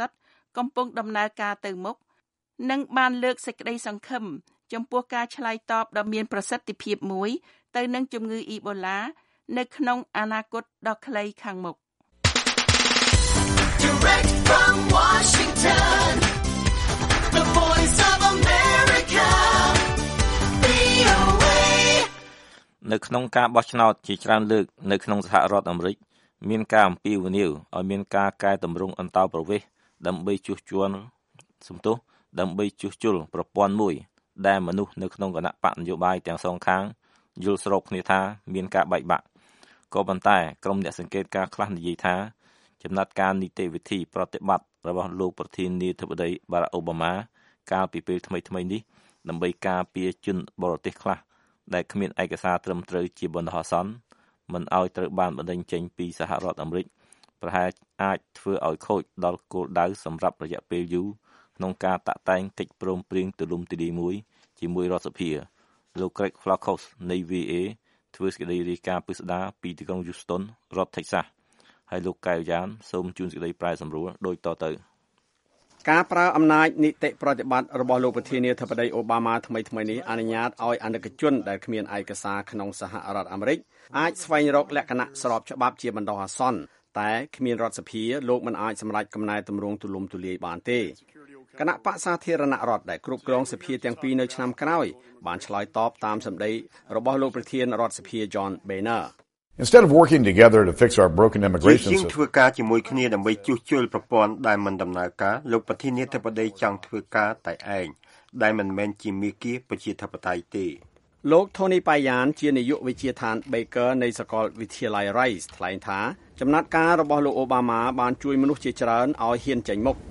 កំពុងដំណើរការទៅមុខនិងបានលើកសេចក្តីសង្ឃឹមចំពោះការឆ្លើយតបដ៏មានប្រសិទ្ធភាពមួយទៅនឹងជំងឺអ៊ីបូឡានៅក្នុងអនាគតដ៏ខ្លីខាងមុខ Direct from Washington, the voice of America, វី អូ เอនៅក្នុងការបោះឆ្នោតជាច្រើនលើកនៅក្នុងសហរដ្ឋអាមេរិកមានការអំពាវនាវឲ្យមានការកែតម្រង់អន្តោប្រវេសន៍ដើម្បីជួសជុលសំទោសដើម្បីជួសជុលប្រព័ន្ធមួយដែលមនុស្សនៅក្នុងគណៈបកនយោបាយទាំងសងខាងយល់ស្របគ្នាថាមានការបែកបាក់ក៏ប៉ុន្តែក្រុមអ្នកសង្កេតការខ្លះនិយាយថាចំណាត់ការនីតិវិធីប្រតិបត្តិរបស់លោកប្រធានាធិបតីបារ៉ាក់អូបាម៉ាកាលពីពេលថ្មីៗនេះដើម្បីការពារជនបរទេសខ្លះដែលគ្មានឯកសារត្រឹមត្រូវជាបណ្ដោះអាសន្នមិនឲ្យត្រូវបានបណ្តេញចេញពីសហរដ្ឋអាមេរិកប្រហែលអាចធ្វើឲ្យខូចដល់គោលដៅសម្រាប់រយៈពេលយូរក្នុងការតាក់តែងកិច្ចព្រមព្រៀងទូលំទូលាយមួយជាមួយរដ្ឋសភាលោក Greg Flacos នៃ វី เอ ធ្វើសេចក្តីរាយការណ៍ពិស្ដារពីទីក្រុង Houston រដ្ឋ Texas ហើយលោកកែវយ៉ានសូមជូនសេចក្តីប្រែសម្រួលដូចតទៅការប្រើអំណាចនីតិប្រតិបត្តិរបស់លោកប្រធានាធិបតីអូបាម៉ាថ្មីៗនេះអនុញ្ញាតឲ្យអនុជន ដែលគ្មានឯកសារក្នុងសហរដ្ឋអាមេរិកអាចស្វែងរកលក្ខណៈស្របច្បាប់ជាបណ្ដោះអាសន្នតែគ្មានរដ្ឋសភាលោកមិនអាចសម្រេចកំណែទម្រង់ទូលំទូលាយបានទេគណៈបក្សសាធារណរដ្ឋដែលគ្រប់គ្រងសភាទាំងពីរនៅឆ្នាំក្រោយបានឆ្លើយតបតាមសម្ដីរបស់លោកប្រធានរដ្ឋសភា John Boehner Instead of working together to fix our broken immigration system ធ្វើការជាមួយគ្នាដើម្បីជួសជុលប្រព័ន្ធដែលមិនដំណើរការលោកប្រធានាធិបតីចង់ធ្វើការតែឯងដែលមិនមែនជាមាគ៌ាប្រជាធិបតេយ្យទេលោក Tony Payan ជានាយកវិទ្យាឋាន Baker នៃសាកលវិទ្យាល័យ Rice ថ្លែងថាចំណាត់ការរបស់លោកអូបាម៉ាបានជួយមនុស្សជាច្រើនឲ្យហ៊ានចេញមុខ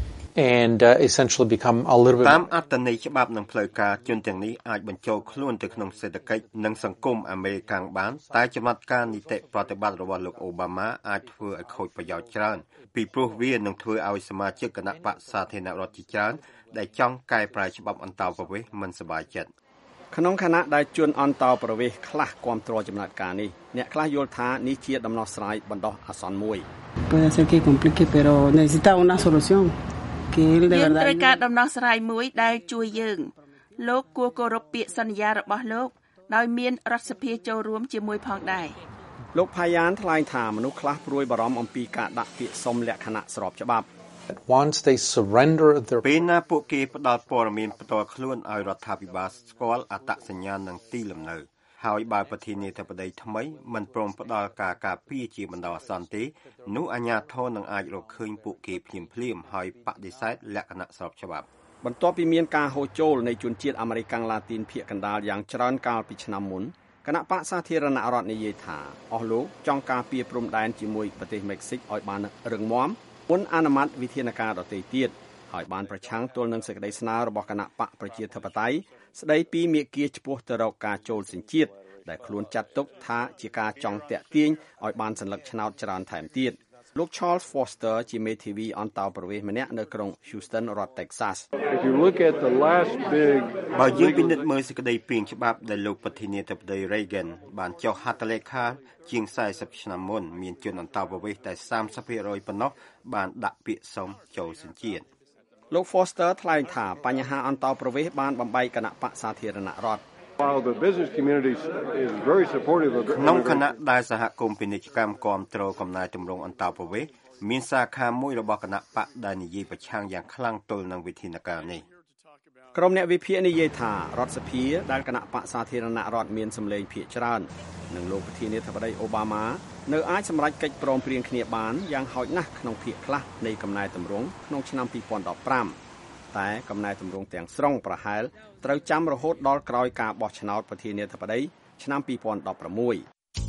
and uh, essentially become a little bit តាមអត្ថន័យច្បាប់និងផ្លូវការជនទាំងនេះអាចបញ្ចូលខ្លួនទៅក្នុងសេដ្ឋកិច្ចនិងសង្គមអាមេរិកបានតែចំណាត់ការនីតិប្រតិបត្តិរបស់លោកអូបាម៉ាអាចធ្វើឲ្យខូចប្រយោជន៍ច្រើនពីព្រោះវានឹងធ្វើឲ្យសមាជិកគណៈបក្សសាធារណរដ្ឋជាច្រើនដែលចង់កែប្រែច្បាប់អន្តោប្រវេសន៍មិនសប្បាយចិត្តក្នុងខណៈដែលជនអន្តោប្រវេសន៍ខ្លះគាំទ្រចំណាត់ការនេះអ្នកខ្លះយល់ថានេះជាដំណោះស្រាយបណ្ដោះអាសន្នមួយ puede ser que complique pero necesita una solución យើងត្រូវការដំណោះស្រាយមួយដែលជួយយើងលោកគួរគោរពពាក្យសន្យារបស់លោកដោយមានរដ្ឋសភាចូលរួមជាមួយផងដែរលោកផាយ៉ានថ្លែងថាមនុស្សខ្លះព្រួយបារម្ភអំពីការដាក់ពាក្យសុំលក្ខណៈស្របច្បាប់ once they surrender their ពេលណាពួកគេផ្ដល់ព័ត៌មានផ្ទាល់ខ្លួនឲ្យរដ្ឋាភិបាលស្គាល់អត្តសញ្ញាណនិងទីលំនៅហើយបើប្រធានាធិបតីថ្មីមិនព្រមផ្ដល់ការការពារជាបណ្ដោះអាសន្នទេនោះអាជ្ញាធរនឹងអាចរកឃើញពួកគេភ្លាមៗហើយបដិសេធលក្ខណៈស្របច្បាប់បន្ទាប់ពីមានការហូរចូលនៃជនជាតិអាមេរិកឡាទីនភាគកណ្ដាលយ៉ាងច្រើនកាលពីឆ្នាំមុនគណៈបក្សសាធារណរដ្ឋនិយាយថាអស់លោកចង់ការពារព្រំដែនជាមួយប្រទេសមិចស៊ិកឲ្យបានរឹងមាំមុនអនុម័តវិធានការដទៃទៀតហើយបានប្រឆាំងទល់នឹងសេចក្តីស្នើរបស់គណៈបកប្រជាធិបតេយ្យស្ដីពីមាគ៌ាឆ្ពោះទៅរកការចូលសញ្ជាតិដែលខ្លួនចាត់ទុកថាជាការចង់តាក់ទាញឲ្យបានសัญลักษณ์ឆ្នោតច្រើនថែមទៀតលោក Charles Foster ជាមេធាវីអន្តោប្រវេសន៍ម្នាក់នៅក្រុង Houston រដ្ឋ Texas If you look at the last big បើយើងពិនិត្យមើលសេចក្តីព្រាងច្បាប់ដែលលោកប្រធានាធិបតី Reagan បានចុះហត្ថលេខាជាងสี่สิบឆ្នាំមុនមានជនអន្តោប្រវេសន៍តែ三十ភាគរយ ប៉ុណ្ណោះបានដាក់ពាក្យសុំចូលសញ្ជាតិលោក Foster ថ្លែងថាបញ្ហាអន្តោប្រវេសន៍បានបំបែកគណៈបក្សសាធារណរដ្ឋ While the business community is very supportive of ក្នុងគណៈដែលសហគមន៍ពាណិជ្ជកម្មគាំទ្រកំណែទម្រង់អន្តោប្រវេសន៍មានសាខាមួយរបស់គណៈបកដែលនិយាយប្រឆាំងយ៉ាងខ្លាំងទល់នឹងវិធានការនេះក្រុមអ្នកវិភាគនិយាយថារដ្ឋសភាដែលគណៈបក្សសាធារណរដ្ឋមានសម្លេងភាគច្រើននិងលោកប្រធានាធិបតីអូបាម៉ានៅអាចសម្រេចកិច្ចព្រមព្រៀងគ្នាបានយ៉ាងហោចណាស់ក្នុងភាគខ្លះនៃកំណែទម្រង់ក្នុងឆ្នាំពីរពាន់ដប់ប្រាំតែកំណែទម្រង់ទាំងស្រុងប្រហែលត្រូវចាំរហូតដល់ក្រោយការបោះឆ្នោតប្រធានាធិបតីឆ្នាំពីរពាន់ដប់ប្រាំមួយ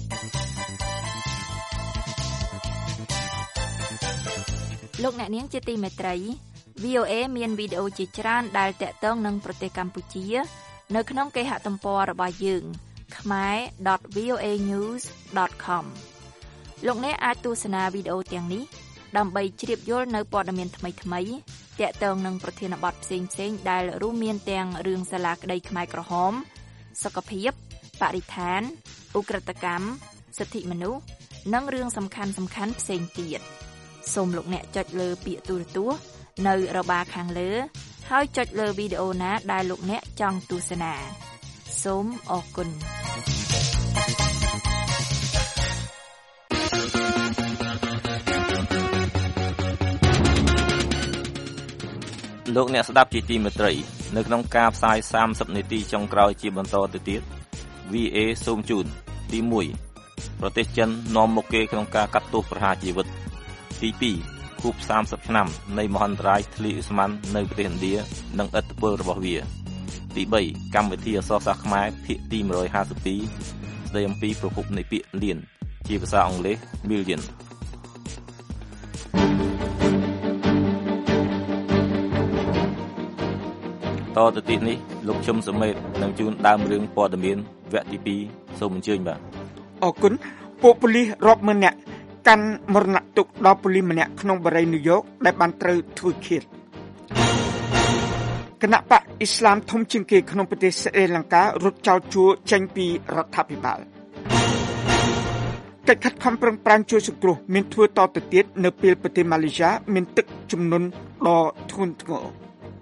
លោកអ្នកនាងជាទីមេត្រី វី អូ เอ មានវីដេអូជាច្រើនដែលតាក់ទងនឹងប្រទេសកម្ពុជានៅក្នុងគេហទំព័ររបស់យើង khmer dot v o a news dot com លោកអ្នកអាចទស្សនាវីដេអូទាំងនេះដើម្បីជ្រាបយល់នៅព័ត៌មានថ្មីៗតាក់ទងនឹងប្រធានបទផ្សេងៗដែលរួមមានទាំងរឿងសាលាក្តីខ្មែរក្រហមសុខភាពបរិស្ថានឧក្រិដ្ឋកម្មសិទ្ធិមនុស្សនិងរឿងសំខាន់ៗផ្សេងទៀតសូមលោកអ្នកចុចលើពាក្យទូរទស្សន៍នៅរបាខាងលើហើយចុចលើវីដេអូណាដែលលោកអ្នកចង់ទស្សនាសូមអរគុណលោកអ្នកស្ដាប់ជាទីមេត្រីនៅក្នុងការផ្សាយសាមសិបនាទីចុងក្រោយជាបន្តទៅទៀត វី เอ សូមជូនទីមួយប្រទេសចិននាំមុខគេក្នុងការកាត់ទោសប្រហារជីវិតទីពីរខួបសាមសិបឆ្នាំនៃមហន្តរាយធ្លីឧស្ម័ននៅប្រទេសឥណ្ឌានិងឥទ្ធិពលរបស់វាទីបីកម្មវិធីអក្សរសាស្ត្រខ្មែរភាគទីmột trăm hai mươi haiស្ដីអំពីប្រភពនៃពាក្យលានជាភាសាអង់គ្លេស millionតទៅទៀតនេះលោកឈឹមសមេតនឹងជួនដើមរឿងព័ត៌មានវគ្គទីពីរសូមអញ្ជើញបាទអរគុណពួកប៉ូលីសរាប់ម៉ឺននាក់កាន់មរណទុក្ខដល់ប៉ូលីសម្នាក់ក្នុងបរិយាញូវយ៉កដែលបានត្រូវធ្វើឃាតគណៈបកអ៊ីស្លាមធំជាងគេក្នុងប្រទេសស្រីលង្ការត់ចោលជួរចេញពីរដ្ឋាភិបាលកិច្ចខិតខំប្រឹងប្រែងជួយសង្គ្រោះមានធ្វើតទៅទៀតនៅពេលប្រទេសម៉ាឡេស៊ីមានទឹកជំនន់ដ៏ធ្ងន់ធ្ងរ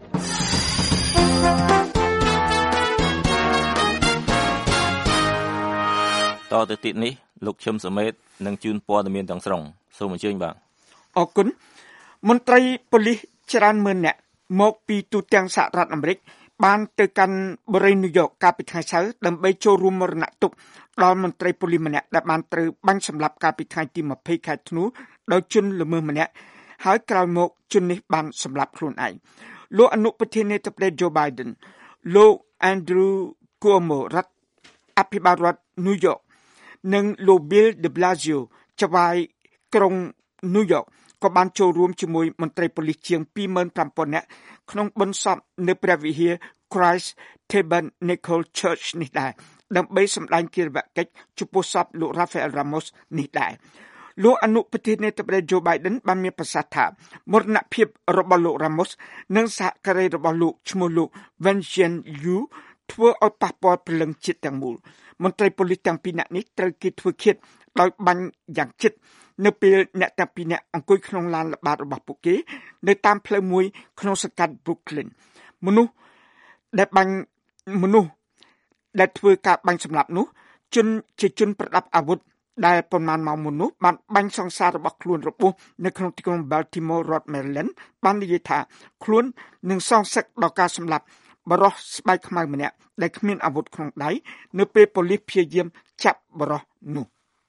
តទៅទៀតនេះលោកឈឹមសមេតនឹងជូនព័ត៌មានទាំងស្រុងសូមអញ្ជើញបាទអរគុណមន្ត្រីប៉ូលីសច្រើនម៉ឺននាក់មកពីទូទាំងសហរដ្ឋអាមេរិកបានទៅកាន់បរិយាញូវយ៉កកាលពីថ្ងៃសៅរ៍ដើម្បីចូលរួមមរណទុក្ខដល់មន្ត្រីប៉ូលីសម្នាក់ដែលបានត្រូវបាញ់សម្លាប់កាលពីថ្ងៃទីម្ភៃខែធ្នូដោយជនល្មើសម្នាក់ហើយក្រោយមកជននេះបានសម្លាប់ខ្លួនឯងលោកអនុប្រធានាធិបតី Joe Biden លោក Andrew Cuomo រដ្ឋអភិបាលរដ្ឋ New York និងលោក Bill de Blasio ចៅហ្វាយក្រុង New York ក៏បានចូលរួមជាមួយមន្ត្រីប៉ូលីសជាងពីរម៉ឺនប្រាំពាន់នាក់ក្នុងបុណ្យសពនៅព្រះវិហារ Christ Tabernacle Church នេះដែរដើម្បីសម្ដែងគិរវកិច្ចចំពោះសពលោក Rafael Ramos នេះដែរលោកអនុប្រធានាធិបតី Joe Biden បានមានប្រសាសន៍ថាមរណភាពរបស់លោក Ramos និងសហការីរបស់លោកឈ្មោះលោក Vincent Yu ធ្វើឲ្យប៉ះពាល់ព្រលឹងជាតិទាំងមូលមន្ត្រីប៉ូលីសទាំងពីរនាក់នេះត្រូវគេធ្វើឃាតដោយបាញ់យ៉ាងជិតនៅពេលអ្នកទាំងពីរនាក់អង្គុយក្នុងឡានល្បាតរបស់ពួកគេនៅតាមផ្លូវមួយក្នុងសង្កាត់ Brooklyn មនុស្សដែលបាញ់មនុស្សដែលធ្វើការបាញ់សម្លាប់នោះជនជាជនប្រដាប់អាវុធដែលប្រមាណម៉ោងមុននោះបានបាញ់សង្សាររបស់ខ្លួនរបួសនៅក្នុងទីក្រុង Baltimore រដ្ឋ Maryland បាននិយាយថាខ្លួននឹងសងសឹកដល់ការសម្លាប់បរិសុទ្ធស្បែកខ្មៅម្នាក់ដែលគ្មានអាវុធក្នុងដៃនៅពេលប៉ូលីសព្យាយាមចាប់បរិសុទ្ធនោះ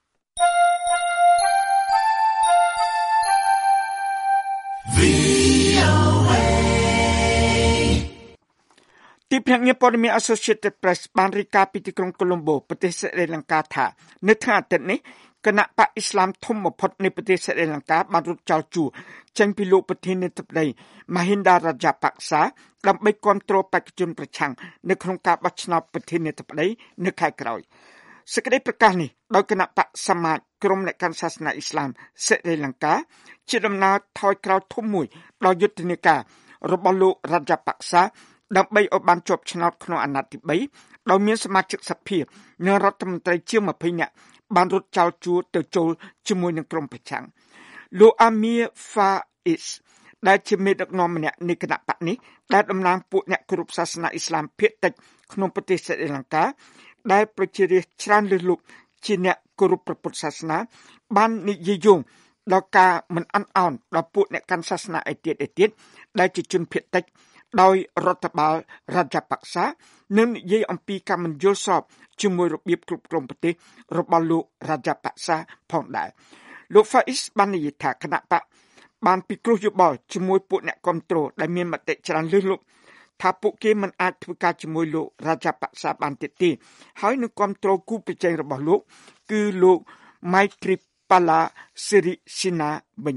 ទីភ្នាក់ងារព័ត៌មាន Associated Press បានរាយការណ៍ពីទីក្រុង Colombo ប្រទេសស្រីលង្កាថានៅថ្ងៃអាទិត្យនេះគណៈបកអ៊ីស្លាមធំបំផុតនៃប្រទេសស្រីលង្កាបានរត់ចោលជួរចេញពីលោកប្រធានាធិបតី Mahinda Rajapaksa ដើម្បីគាំទ្របេក្ខជនប្រឆាំងនៅក្នុងការបោះឆ្នោតប្រធានាធិបតីនៅខែក្រោយសេចក្តីប្រកាសនេះដោយគណៈបកសមាជក្រុមអ្នកកាន់សាសនាអ៊ីស្លាមស្រីលង្កាជាដំណើរថយក្រោយធំមួយដល់យុទ្ធនាការរបស់លោក Rajapaksa ដើម្បីឲ្យបានជាប់ឆ្នោតក្នុងអាណត្តិទីបីដោយមានសមាជិកសភានិងរដ្ឋមន្ត្រីជាងម្ភៃនាក់បានរត់ចោលជួរទៅចូលជាមួយនឹងក្រុមប្រឆាំងលោក Amir Faiz ដែលជាមេដឹកនាំម្នាក់នៃគណៈបកនេះដែលតំណាងពួកអ្នកគោរពសាសនាអ៊ីស្លាមភាគតិចក្នុងប្រទេសស្រីលង្កាដែលប្រជារាស្ត្រច្រើនលើសលប់ជាអ្នកគោរពព្រះពុទ្ធសាសនាបាននិយាយយោងដល់ការមិនអន់អោនដល់ពួកអ្នកកាន់សាសនាឯទៀតឯទៀតដែលជាជនភាគតិចដោយរដ្ឋបាលRajapaksaនឹងនិយាយអំពីការមិនយល់ស្របជាមួយរបៀបគ្រប់គ្រងប្រទេសរបស់លោកRajapaksaផងដែរលោក Faiz បាននិយាយថាគណៈបកបានពិគ្រោះយោបល់ជាមួយពួកអ្នកគាំទ្រដែលមានមតិច្រើនលើសលប់ថាពួកគេមិនអាចធ្វើការជាមួយលោកRajapaksaបានទៀតទេហើយនឹងគាំទ្រគូប្រជែងរបស់លោកគឺលោក Maithripala Sirisena វិញ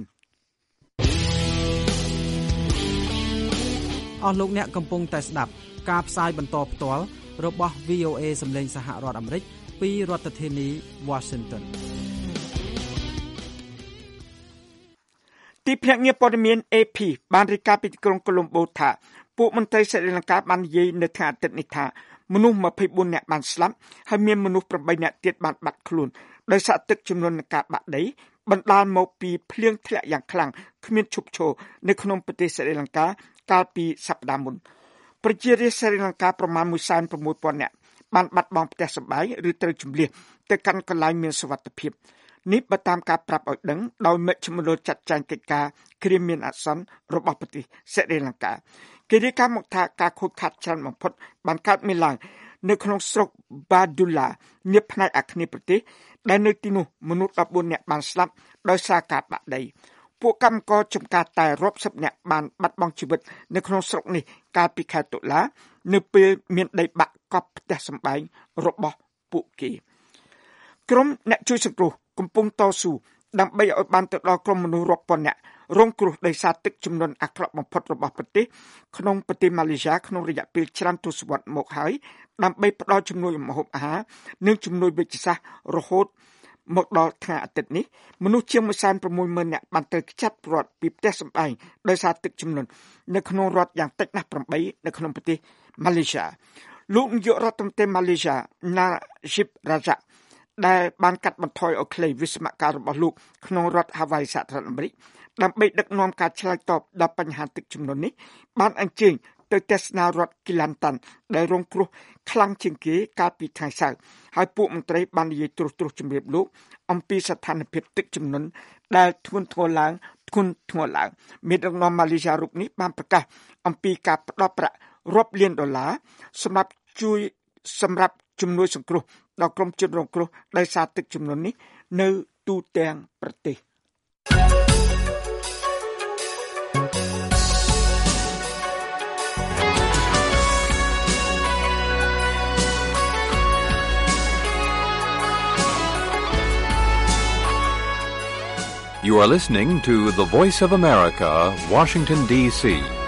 អស់លោកអ្នកកំពុងតែស្ដាប់ការផ្សាយបន្តផ្ទាល់របស់ វី អូ เอ សម្លេងសហរដ្ឋអាមេរិកពីរដ្ឋធានី Washington ទីភ្នាក់ងារព័ត៌មាន เอ พี បានរាយការណ៍ពីទីក្រុង Colombo ថាពួកមន្ត្រីស្រីលង្កាបាននិយាយនៅថ្ងៃអាទិត្យនេះថាមនុស្សម្ភៃបួននាក់បានស្លាប់ហើយមានមនុស្សប្រាំបីនាក់ទៀតបានបាត់ខ្លួនដោយសារទឹកជំនន់នៃការបាក់ដីបណ្ដាលមកពីភ្លៀងធ្លាក់យ៉ាងខ្លាំងគ្មានឈប់ឈរនៅក្នុងប្រទេសស្រីលង្កាកាលពីសប្តាហ៍មុនប្រជារាស្ត្រស្រីលង្កាប្រមាណ មួយសែនប្រាំមួយពាន់ នាក់បានបាត់បង់ផ្ទះសម្បែងឬត្រូវជម្លៀសទៅកាន់កន្លែងមានសុវត្ថិភាពនេះបើតាមការប្រាប់ឲ្យដឹងដោយមជ្ឈមណ្ឌលចាត់ចែងកិច្ចការគ្រាមានអាសន្នរបស់ប្រទេសស្រីលង្កាគេរាយការណ៍មកថាការខូចខាតច្រើនបំផុតបានកើតមានឡើងនៅក្នុងស្រុក Badulla នាផ្នែកអាគ្នេយ៍ប្រទេសដែលនៅទីនោះមនុស្សដប់បួននាក់បានស្លាប់ដោយសារការបាក់ដីពួកកម្មករចំការតែរាប់សិបនាក់បានបាត់បង់ជីវិតនៅក្នុងស្រុកនេះកាលពីខែតុលានៅពេលមានដីបាក់កប់ផ្ទះសម្បែងរបស់ពួកគេក្រុមអ្នកជួយសង្គ្រោះកំពុងតស៊ូដើម្បីឲ្យបានទៅដល់ក្រុមមនុស្សរាប់ពាន់នាក់រងគ្រោះដោយសារទឹកជំនន់អាក្រក់បំផុតរបស់ប្រទេសក្នុងប្រទេសម៉ាឡេស៊ីក្នុងរយៈពេលច្រើនទសវត្សរ៍មកហើយដើម្បីផ្ដល់ជំនួយម្ហូបអាហារនិងជំនួយវេជ្ជសាស្ត្ររហូតមកដល់ថ្ងៃអាទិត្យនេះមនុស្សជាង មួយសែនប្រាំមួយម៉ឺន នាក់បានត្រូវខ្ចាត់ព្រាត់ពីផ្ទះសម្បែងដោយសារទឹកជំនន់នៅក្នុងរដ្ឋយ៉ាងតិចណាស់ប្រាំបីនៅក្នុងប្រទេសម៉ាឡេស៊ីលោកនាយករដ្ឋមន្ត្រីម៉ាឡេស៊ី Najib Razak ដែលបានកាត់បន្ថយឲ្យខ្លីវិស្សមការរបស់លោកក្នុងរដ្ឋ Hawaii សហរដ្ឋអាមេរិកដើម្បីដឹកនាំការឆ្លើយតបដល់បញ្ហាទឹកជំនន់នេះបានអញ្ជើញទៅទស្សនារដ្ឋ Kelantan ដែលរងគ្រោះខ្លាំងជាងគេកាលពីថ្ងៃសៅរ៍ហើយពួកមន្ត្រីបាននិយាយត្រួសត្រាសជំរាបលោកអំពីស្ថានភាពទឹកជំនន់ដែលធ្ងន់ធ្ងរឡើងធ្ងន់ធ្ងរឡើងមេដឹកនាំម៉ាឡេស៊ីរូបនេះបានប្រកាសអំពីការផ្ដល់ប្រាក់រាប់លានដុល្លារសម្រាប់ជួយសម្រាប់ជំនួយសង្គ្រោះដល់ក្រុមជនរងគ្រោះដោយសារទឹកជំនន់នេះនៅទូទាំងប្រទេស You are listening to the Voice of America, Washington, ឌី ซี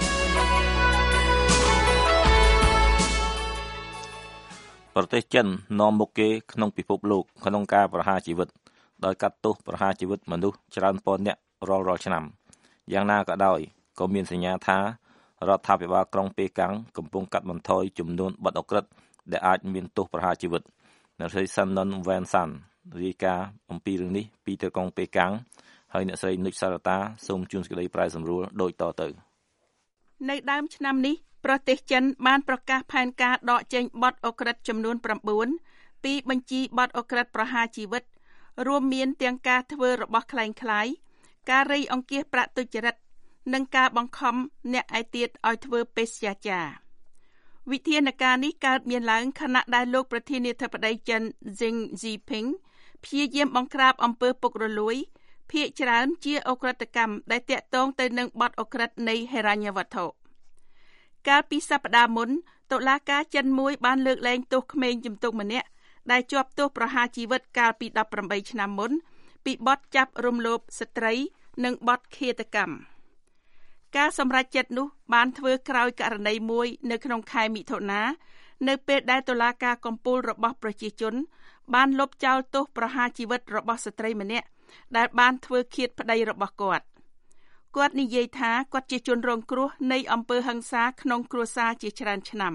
ប្រទេសចិននាំមុខគេក្នុងពិភពលោកក្នុងការប្រហារជីវិតដោយកាត់ទោសប្រហារជីវិតមនុស្សច្រើនពាន់នាក់រាល់រាល់ឆ្នាំយ៉ាងណាក៏ដោយក៏មានសញ្ញាថារដ្ឋាភិបាលក្រុងប៉េកាំងកំពុងកាត់បន្ថយចំនួនបទឧក្រិដ្ឋដែលអាចមានទោសប្រហារជីវិតអ្នកស្រី Sanon Vansan រាយការណ៍អំពីរឿងនេះពីទីក្រុងប៉េកាំងហើយអ្នកស្រីនុចសារតាសូមជូនសេចក្តីប្រែសម្រួលដូចតទៅនៅដើមឆ្នាំនេះប្រទេសចិនបានប្រកាសផែនការដកចេញបទឧក្រិដ្ឋចំនួនប្រាំបួនពីបញ្ជីបទឧក្រិដ្ឋប្រហារជីវិតរួមមានទាំងការធ្វើរបស់ក្លែងក្លាយការរៃអង្គាសប្រាក់ទុច្ចរិតនិងការបង្ខំអ្នកឯទៀតឲ្យធ្វើបេសកចារវិធានការនេះកើតមានឡើងខណៈដែលលោកប្រធានាធិបតីចិន Xi Jinping ព្យាយាមបង្ក្រាបអំពើពុករលួយភាគច្រើនជាអក្រិតកម្មដែលតាក់ទងទៅនឹងបទអក្រិតនៃហិរញ្ញវត្ថុកាលពីសប្តាហ៍មុនតុលាការចិនមួយបានលើកលែងទោសក្មេងជំទង់ម្នាក់ដែលជាប់ទោសប្រហារជីវិតកាលពីដប់ប្រាំបីឆ្នាំមុនពីបទចាប់រំលោភស្ត្រីនិងបទឃាតកម្មការសម្រេចចិត្តនោះបានធ្វើក្រោយករណីមួយនៅក្នុងខែមិថុនានៅពេលដែលតុលាការកំពូលរបស់ប្រជាជនបានលុបចោលទោសប្រហារជីវិតរបស់ស្ត្រីម្នាក់ដែលបានធ្វើឃាតប្តីរបស់គាត់គាត់និយាយថាគាត់ជាជនរងគ្រោះនៃអំពើហិង្សាក្នុងគ្រួសារជាច្រើនឆ្នាំ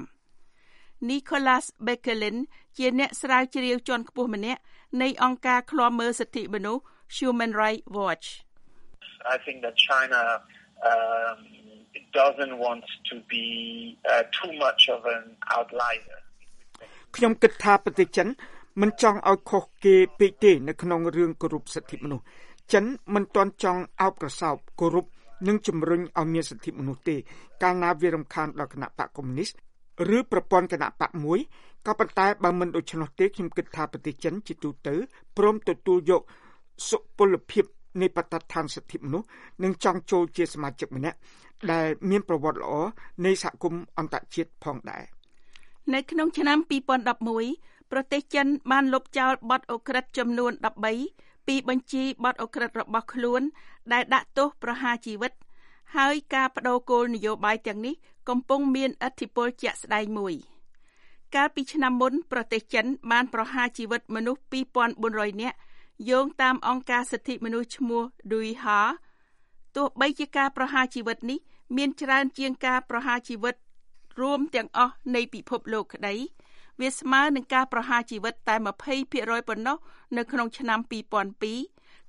Nicholas Bekelin ជាអ្នកស្រាវជ្រាវជាន់ខ្ពស់ម្នាក់នៃអង្គការឃ្លាំមើលសិទ្ធិមនុស្ស Human Rights Watch I think that China um, doesn't want to be uh, too much of an outlier ខ្ញុំគិតថាប្រទេសចិនមិនចង់ឲ្យខុសគេពេកទេនៅក្នុងរឿងគោរពសិទ្ធិមនុស្សចិនមិនទាន់ចង់អោបក្រសោបគោរពនិងជំរុញឲ្យមានសិទ្ធិមនុស្សទេកាលណាវារំខានដល់គណៈបកកុម្មុយនីសឬប្រព័ន្ធគណៈបកមួយក៏ប៉ុន្តែបើមិនដូច្នោះទេខ្ញុំគិតថាប្រទេសចិនជាទូទៅព្រមទទួលយកសុពលភាពនៃបទដ្ឋានសិទ្ធិមនុស្សនិងចង់ចូលជាសមាជិកម្នាក់ដែលមានប្រវត្តិល្អនៃសហគមន៍អន្តរជាតិផងដែរនៅក្នុងឆ្នាំពីរពាន់ដប់មួយប្រទេសចិនបានលុបចោលបទឧក្រិដ្ឋចំនួនដប់បីពីបញ្ជីបទឧក្រិដ្ឋរបស់ខ្លួនដែលដាក់ទោសប្រហារជីវិតហើយការបដូរគោលនយោបាយទាំងនេះកំពុងមានឥទ្ធិពលជាក់ស្ដែងមួយកាលពីឆ្នាំមុនប្រទេសចិនបានប្រហារជីវិតមនុស្សពីរពាន់បួនរយនាក់យោងតាមអង្គការសិទ្ធិមនុស្សឈ្មោះ Duiha ទោះបីជាការប្រហារជីវិតនេះមានច្រើនជាងការប្រហារជីវិតរួមទាំងអស់នៃពិភពលោកក្តីវាស្មើនឹងការប្រហារជីវិតតែ ยี่สิบเปอร์เซ็นต์ ប៉ុណ្ណោះនៅក្នុងឆ្នាំពីរពាន់ពីរ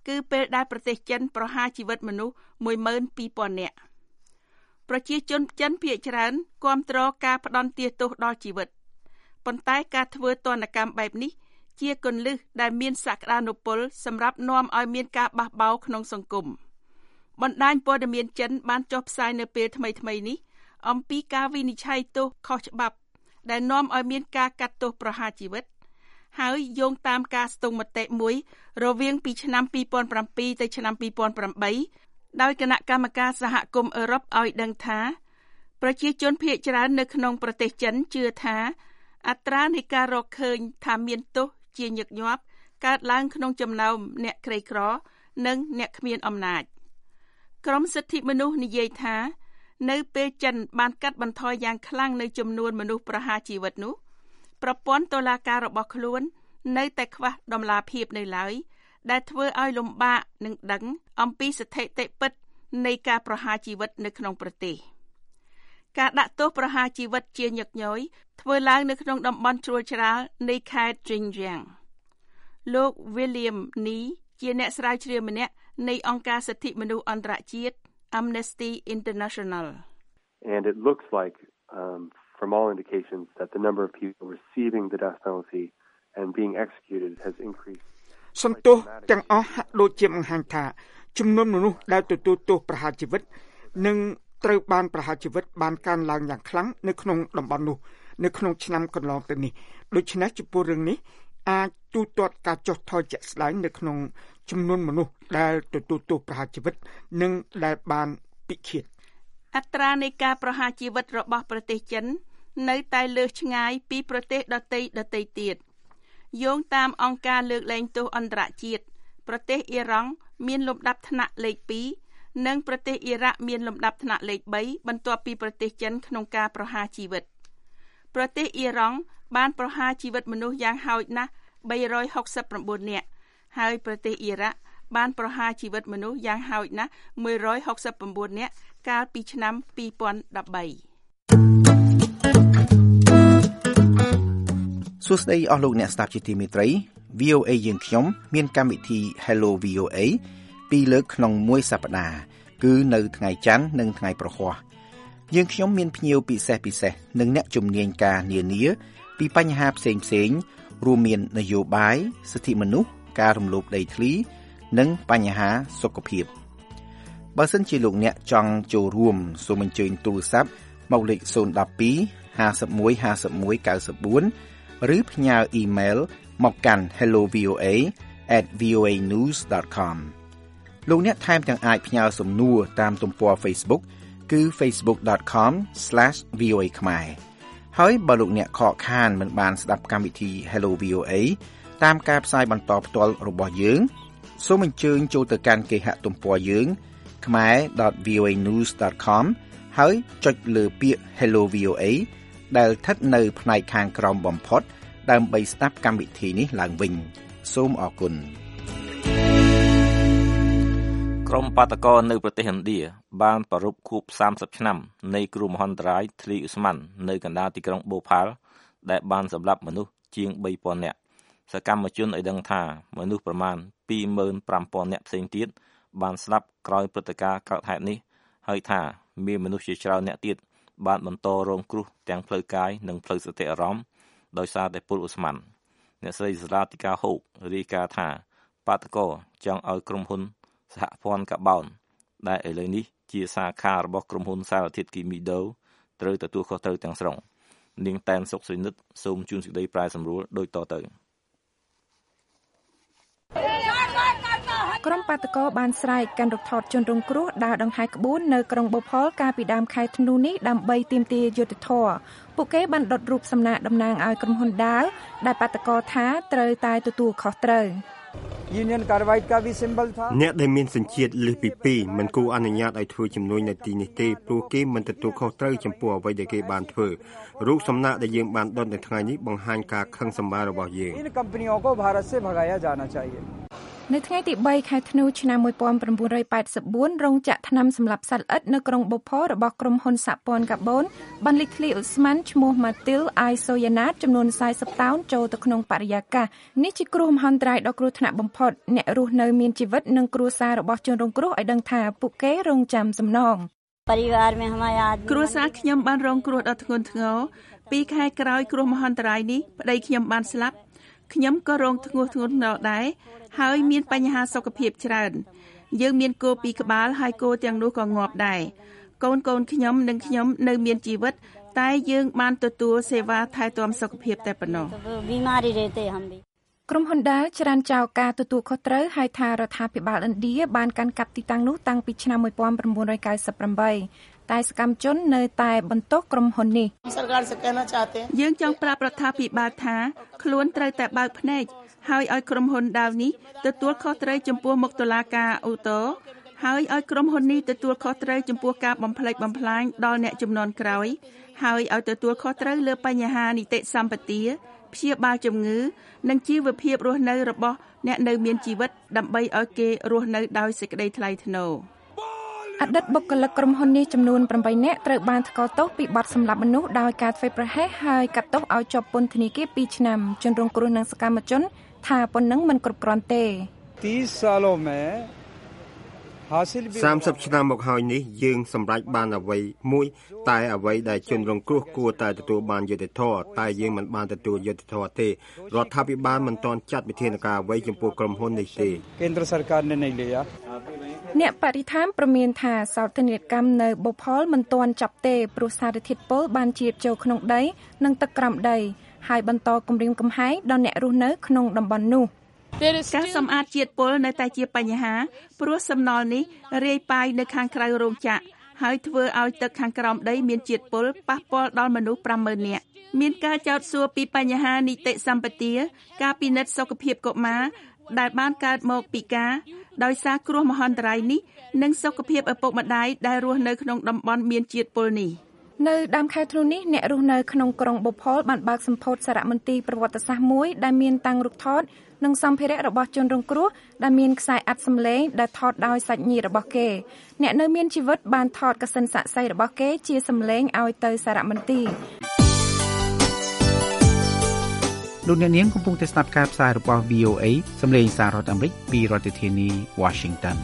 គឺពេលដែលប្រទេសចិនប្រហារជីវិតមនុស្ស មួយម៉ឺនពីរពាន់ នាក់ប្រជាជនចិនភាគច្រើនគាំទ្រការផ្ដន្ទាទោសដល់ជីវិតប៉ុន្តែការធ្វើទណ្ឌកម្មបែបនេះជាគន្លឹះដែលមានសក្តានុពលសម្រាប់នាំឲ្យមានការបះបោរក្នុងសង្គមបណ្ដាញព័ត៌មានចិនបានចុះផ្សាយនៅពេលថ្មីៗនេះអំពីការវិនិច្ឆ័យទោសខុសច្បាប់ដែលនាំឲ្យមានការកាត់ទោសប្រហារជីវិតហើយយោងតាមការស្ទង់មតិមួយរវាងពីឆ្នាំពីរពាន់ប្រាំពីរទៅឆ្នាំពីរពាន់ប្រាំបីដោយគណៈកម្មការសហគមន៍អឺរ៉ុបឲ្យដឹងថាប្រជាជនភាគច្រើននៅក្នុងប្រទេសចិនជឿថាអត្រានៃការរកឃើញថាមានទោសជាញឹកញាប់កើតឡើងក្នុងចំណោមអ្នកក្រីក្រនិងអ្នកគ្មានអំណាចក្រមសិទ្ធិមនុស្សនិយាយថានៅពេលចិនបានកាត់បន្ថយយ៉ាងខ្លាំងនៅចំនួនមនុស្សប្រហារជីវិតនោះប្រព័ន្ធតុលាការរបស់ខ្លួននៅតែខ្វះតម្លាភាពនៅឡើយដែលធ្វើឲ្យលំបាកនឹងដឹងអំពីស្ថិតិពិតនៃការប្រហារជីវិតនៅក្នុងប្រទេសការដាក់ទោសប្រហារជីវិតជាញឹកញយធ្វើឡើងនៅក្នុងតំបន់ជ្រួលច្រាលនៃខេត្ត Xinjiang លោក William Nee ជាអ្នកស្រាវជ្រាវម្នាក់នៃអង្គការសិទ្ធិមនុស្សអន្តរជាតិ Amnesty International and it looks like um, from all indications that the number of people receiving the death penalty and being executed has increased សន្ទុះទាំងអស់ហាក់ដូចជាបង្ហាញថាចំនួនមនុស្សដែលទទួលទោសប្រហារជីវិតនិងត្រូវបានប្រហារជីវិតបានកើនឡើងយ៉ាងខ្លាំងនៅក្នុងតំបន់នោះនៅក្នុងឆ្នាំកន្លងទៅនេះដូច្នេះចំពោះរឿងនេះអាចទូទាត់ការចុះថយជាក់ស្ដែងនៅក្នុងចំនួនមនុស្សដែលទទួលទោសប្រហារជីវិតនិងដែលបានពិឃាតអត្រានៃការប្រហារជីវិតរបស់ប្រទេសចិននៅតែលើសឆ្ងាយពីប្រទេសដទៃដទៃទៀតយោងតាមអង្គការលើកលែងទោសអន្តរជាតិប្រទេសអ៊ីរ៉ង់មានលំដាប់ថ្នាក់លេខពីរនិងប្រទេសអ៊ីរ៉ាក់មានលំដាប់ថ្នាក់លេខបីបន្ទាប់ពីប្រទេសចិនក្នុងការប្រហារជីវិតប្រទេសអ៊ីរ៉ង់បានប្រហារជីវិតមនុស្សយ៉ាងហោចណាស់បីរយហុកសិប៩នាក់ហើយប្រទេសអ៊ីរ៉ាក់បានប្រហារជីវិតមនុស្សយ៉ាងហោចណាស់មួយរយហុកសិប៩នាក់កាលពីឆ្នាំពីរពាន់ដប់បីសួស្តីអស់លោកអ្នកស្ដាប់ជាទីមេត្រី វី អូ អេ យើងខ្ញុំមានកម្មវិធី Hello វី អូ អេ ពីរលើកក្នុងមួយសប្តាហ៍គឺនៅថ្ងៃច័ន្ទនិងថ្ងៃប្រហ័សយើងខ្ញុំមានភ្ញៀវពិសេសពិសេសនិងអ្នកជំនាញការនានាពីបញ្ហាផ្សេងផ្សេងរួមមាននយោបាយសិទ្ធិមនុស្សការរំលោភដីធ្លីនិងបញ្ហាសុខភាពបើសិនជាលោកអ្នកចង់ចូលរួមសូមអញ្ជើញទូរស័ព្ទមកលេខศูนย์ หนึ่ง สอง ห้าหนึ่ง ห้าหนึ่ง เก้า เก้า ឬផ្ញើអ៊ីមែលមកកាន់ hello v o a at v o a news dot com លោកអ្នកថែមទាំងអាចផ្ញើសំណួរតាមទំព័រ Facebook គឺ facebook dot com slash v o a ខ្មែរហើយបើលោកអ្នកខកខានមិនបានស្ដាប់កម្មវិធី Hello វី អូ អេ តាមការផ្សាយបន្តផ្ទាល់របស់យើងសូមអញ្ជើញចូលទៅកាន់គេហទំព័រយើង khmae dot v o a news dot com ហើយចុចលើពាក្យ Hello វី អូ អេ ដែលស្ថិតនៅផ្នែកខាងក្រោមបំផុតដើម្បីស្ដាប់កម្មវិធីនេះឡើងវិញសូមអរគុណក្រុមបាតកោនៅប្រទេសឥណ្ឌាបានប្រារព្ធខួបសាមសិបឆ្នាំនៃគ្រោះមហន្តរាយធ្លីឧស្ម័ននៅកណ្ដាលទីក្រុងបូផាល់ដែលបានសម្លាប់មនុស្សជាងបីពាន់នាក់សកម្មជនឲ្យដឹងថាមនុស្សប្រមាណពីរម៉ឺនប្រាំពាន់នាក់ផ្សេងទៀតបានស្លាប់ក្រោយព្រឹត្តិការណ៍កើតហេតុនេះហើយថាមានមនុស្សជាច្រើនអ្នកទៀតបានបន្តរងគ្រោះទាំងផ្លូវកាយនិងផ្លូវសតិអារម្មណ៍ដោយសារតែពុលឧស្ម័នអ្នកស្រីសាឡាទីកាហូករាយការណ៍ថាបាតកោចង់ឲ្យក្រុមហ៊ុនសហព័ន្ធកាបូនដែលឥឡូវនេះជាសាខារបស់ក្រុមហ៊ុនសារធាតុគីមីដូត្រូវទទួលខុសត្រូវទាំងស្រុងនាងតែនសុកសុនិតសូមជូនសេចក្តីប្រែសម្រួលដូចតទៅក្រុមបាតកោបានស្រែកកាន់រថតជនរងគ្រោះដើរដង្ហែក្បួននៅក្រុងបូផលកាលពីដើមខែធ្នូនេះដើម្បីទាមទារយុត្តិធម៌ពួកគេបានដុតរូបសំណាកតំណាងឲ្យក្រុមហ៊ុនដាវដែលបាតកោថាត្រូវតែទទួលខុសត្រូវអ្នកដែលមានសញ្ជាតិលើសពីពីរមិនគួរអនុញ្ញាតឲ្យធ្វើជំនួយនៅទីនេះទេព្រោះគេមិនទទួលខុសត្រូវចំពោះអ្វីដែលគេបានធ្វើរូបសំណាកដែលយើងបានដុតនៅថ្ងៃនេះបង្ហាញការខឹងសម្បាររបស់យើងនៅថ្ងៃទីបីខែធ្នូឆ្នាំmột nghìn chín trăm tám mươi tưរោងចក្រថ្នាំសម្លាប់សត្វល្អិតនៅក្រុងបូផលរបស់ក្រុមហ៊ុនសហព័ន្ធកាបូនបានលេចធ្លាយឧស្ម័នឈ្មោះ Methyl Isocyanate ចំនួនสี่สิบតោនចូលទៅក្នុងបរិយាកាសនេះជាគ្រោះមហន្តរាយដ៏គ្រោះថ្នាក់បំផុតអ្នករស់នៅមានជីវិតនិងគ្រួសាររបស់ជនរងគ្រោះឲ្យដឹងថាពួកគេរងចាំសំណងគ្រួសារខ្ញុំបានរងគ្រោះដ៏ធ្ងន់ធ្ងរពីខែក្រោយគ្រោះមហន្តរាយនេះប្តីខ្ញុំបានស្លាប់ខ្ញុំក៏រងធ្ងន់ធ្ងរដែរហើយមានបញ្ហាសុខភាពច្រើនយើងមានគោពីរក្បាលហើយគោទាំងនោះក៏ងាប់ដែរកូនកូនខ្ញុំនិងខ្ញុំនៅមានជីវិតតែយើងបានទទួលសេវាថែទាំសុខភាពតែប៉ុណ្ណោះក្រុមហ៊ុនដែលចរានចោលការទទួលខុសត្រូវហើយថារដ្ឋាភិបាលឥណ្ឌាបានកាន់កាប់ទីតាំងនោះតាំងពីឆ្នាំmột nghìn chín trăm chín mươi támតែសកម្មជននៅតែបន្តក្រុមហ៊ុននេះយើងចង់ប្រាប់រដ្ឋាភិបាលថាខ្លួនត្រូវតែបើកភ្នែកហើយឲ្យក្រុមហ៊ុនដាវនេះទទួលខុសត្រូវចំពោះមុខតុលាការអូតូហើយឲ្យក្រុមហ៊ុននេះទទួលខុសត្រូវចំពោះការបំផ្លិចបំផ្លាញដល់អ្នកជំនាន់ក្រោយហើយឲ្យទទួលខុសត្រូវលើបញ្ហានីតិសម្បទាព្យាបាលជំងឺនិងជីវភាពរស់នៅរបស់អ្នកនៅមានជីវិតដើម្បីឲ្យគេរស់នៅដោយសេចក្តីថ្លៃថ្នូរអតីតបុគ្គលិកក្រុមហ៊ុននេះចំនួនប្រាំបីនាក់ត្រូវបានថ្កោលទោសពីបទសម្លាប់មនុស្សដោយការធ្វេសប្រហែសហើយកាត់ទោសឲ្យជាប់ពន្ធនាគារពីរឆ្នាំជនរងគ្រោះនិងសកម្មជនថាប៉ុណ្ណឹងមិនគ្រប់គ្រាន់ទេសាមសិបឆ្នាំមកហើយនេះយើងសម្រេចបានអ្វីមួយតែអ្វីដែលជនរងគ្រោះគួរតែទទួលបានយុត្តិធម៌តែយើងមិនបានទទួលយុត្តិធម៌ទេរដ្ឋាភិបាលមិនទាន់ចាត់វិធានការអ្វីចំពោះក្រុមហ៊ុននេះទេអ្នកបរិស្ថានប្រមានថាសោកនាដកម្មនៅបូផលមិនទាន់ចប់ទេព្រោះសារធាតុពុលបានជ្រាបចូលក្នុងដីនិងទឹកក្រោមដីហើយបន្តគំរាមកំហែងដល់អ្នករស់នៅក្នុងតំបន់នោះការសម្អាតជាតិពុលនៅតែជាបញ្ហាព្រោះសំណល់នេះរាយប៉ាយនៅខាងក្រៅរោងចក្រហើយធ្វើឲ្យទឹកខាងក្រោមដីមានជាតិពុលប៉ះពាល់ដល់មនុស្សប្រាំម៉ឺននាក់មានការចោទសួរពីបញ្ហានីតិសម្បទាការពិនិត្យសុខភាពកុមារដែលបានកើតមកពីការដោយសារគ្រោះមហន្តរាយនេះនិងសុខភាពឪពុកម្ដាយដែលរស់នៅក្នុងតំបន់មានជាតិពុលនេះនៅដើមខែធ្នូនេះអ្នករស់នៅក្នុងក្រុងបូផលបានបើកសម្ពោធសារមន្ទីរប្រវត្តិសាស្ត្រមួយដែលមានតាំងរូបថតនិងសម្ភារៈរបស់ជនរងគ្រោះដែលមានខ្សែអាត់សំឡេងដែលថតដោយសាច់ញាតិរបស់គេអ្នកនៅមានជីវិតបានថតកាសិនសាក់សីរបស់គេជាសំឡេងឲ្យទៅសារមន្ទីរលោកអ្នកនាងកំពុងតែស្ដាប់ការផ្សាយរបស់ វី អូ เอ សំឡេងសាររដ្ឋអាមេរិកពីរដ្ឋធានី Washington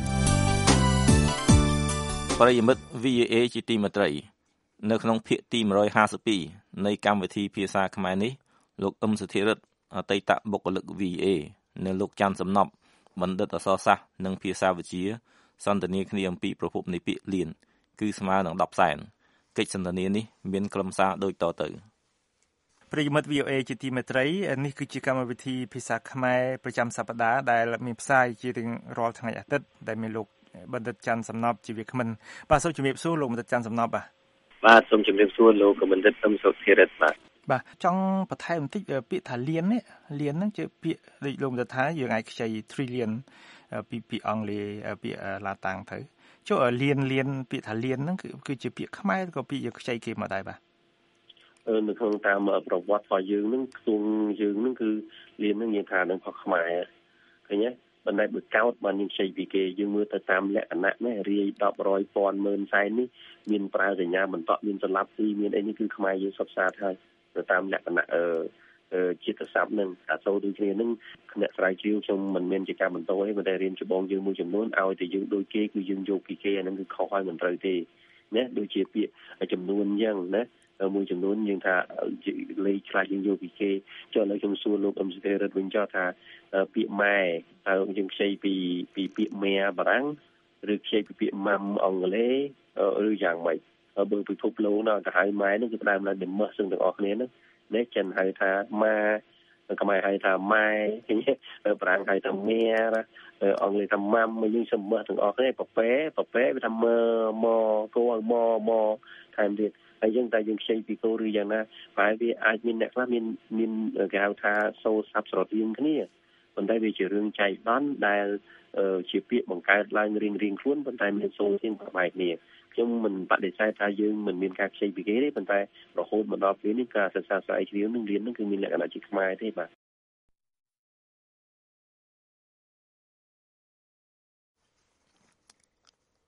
ប្រិយមិត្ត វី អូ เอ ជាទីមេត្រីនៅក្នុងភាគទីmột trăm hai mươi haiនៃកម្មវិធីភាសាខ្មែរនេះលោកអ៊ឹមសុធិរិទ្ធអតីតបុគ្គលិក វី អូ เอ និងលោកច័ន្ទសំណប់បណ្ឌិតអក្សរសាស្ត្រនិងភាសាវិទ្យាសន្ទនាគ្នាអំពីប្រភពនៃពាក្យលៀនគឺស្មើនឹងដប់សែនកិច្ចសន្ទនានេះមានខ្លឹមសារដូចតទៅប្រិយមិត្ត វី អូ เอ ជាទីមេត្រីនេះគឺជាកម្មវិធីភាសាខ្មែរប្រចាំសប្តាហ៍ដែលមានផ្សាយជារៀងរាល់ថ្ងៃអាទិត្យដែលមានលោកបណ្ឌិតច័ន្ទសំណប់ជាវាគ្មិនបាទសូមជម្រាបសួរលោកបណ្ឌិតច័ន្ទសំណប់បាទបាទសូមជម្រាបសួរលោកបណ្ឌិតអ៊ឹមសុធិរិទ្ធបាទបាទចង់បន្ថែមបន្តិចពាក្យថាលៀននេះលៀនហ្នឹងជាពាក្យដូចលោកបណ្ឌិតថាយើងអាចខ្ចី trillion ពីពីអង់គ្លេសពាក្យឡាតាំងទៅចុះលៀនលៀនពាក្យថាលៀនហ្នឹងគឺគឺជាពាក្យខ្មែរក៏ពាក្យយើងខ្ចីគេមកដែរបាទនៅក្នុងតាមប្រវត្តិរបស់យើងហ្នឹងខ្ទង់យើងហ្នឹងគឺលៀនហ្នឹងនិយាយថានឹងរបស់ខ្មែរឃើញទេបណ្ដៃបើកោតបានយើងខ្ចីពីគេយើងមើលទៅតាមលក្ខណៈនេះរាយដប់រយពាន់ម៉ឺនសែននេះមានប្រើសញ្ញាបន្តមានសន្លប់ទីមានអីនេះគឺខ្មែរយើងសុទ្ធសាធហើយទៅតាមលក្ខណៈអឺជាតិស័ព្ទនឹងអាសូរដូចគ្នានឹងអ្នកស្រាវជ្រាវខ្ញុំមិនមានជាការបន្តទេប៉ុន្តែរៀនច្បងយើងមួយចំនួនឲ្យតែយើងដូចគេគឺយើងយកពីគេអាហ្នឹងគឺខុសហើយមិនត្រូវទេណាដូចជាពាក្យចំនួនអញ្ចឹងណាមួយចំនួនយើងថាលេខខ្លះយើងយកពីគេចុះឥឡូវខ្ញុំសួរលោកអ៊ឹមសុធិរិទ្ធវិញចុះថាពាក្យម៉ែតើយើងខ្ចីពីពីពាក្យម៉ែបារាំងឬខ្ចីពីពាក្យម៉ាំអង់គ្លេសឬយ៉ាងម៉េចបើពិភពលោកណាទៅហៅម៉ែនោះគឺផ្ដើមឡើងពីម៉ឹសទាំងអស់គ្នាហ្នឹងនេះចិនហៅថាម៉ាខ្មែរហៅថាម៉ែឃើញទេបារាំងហៅថាម៉ែអង់គ្លេសថាម៉ាំយើងសំម៉ឹសទាំងអស់គ្នាប៉ប៉ែប៉ប៉ែវាថាម៉ឺម៉កោម៉ម៉ថែមទៀតហើយយើងតែយើងខ្ចីពីគោឬយ៉ាងណាប្រហែលវាអាចមានអ្នកខ្លះមានមានគេហៅថាសូរស័ព្ទស្រដៀងគ្នាប៉ុន្តែវាជារឿងចៃដន្យដែលជាពាក្យបង្កើតឡើងរៀងរៀងខ្លួនប៉ុន្តែមានសូរជាងប្របែកគ្នាខ្ញុំមិនបដិសេធថាយើងមិនមានការខ្ចីពីគេទេប៉ុន្តែរហូតមកដល់ពេលនេះការសិក្សាស្រាវជ្រាវនឹងរៀននឹងគឺមានលក្ខណៈជាខ្មែរទេបាទ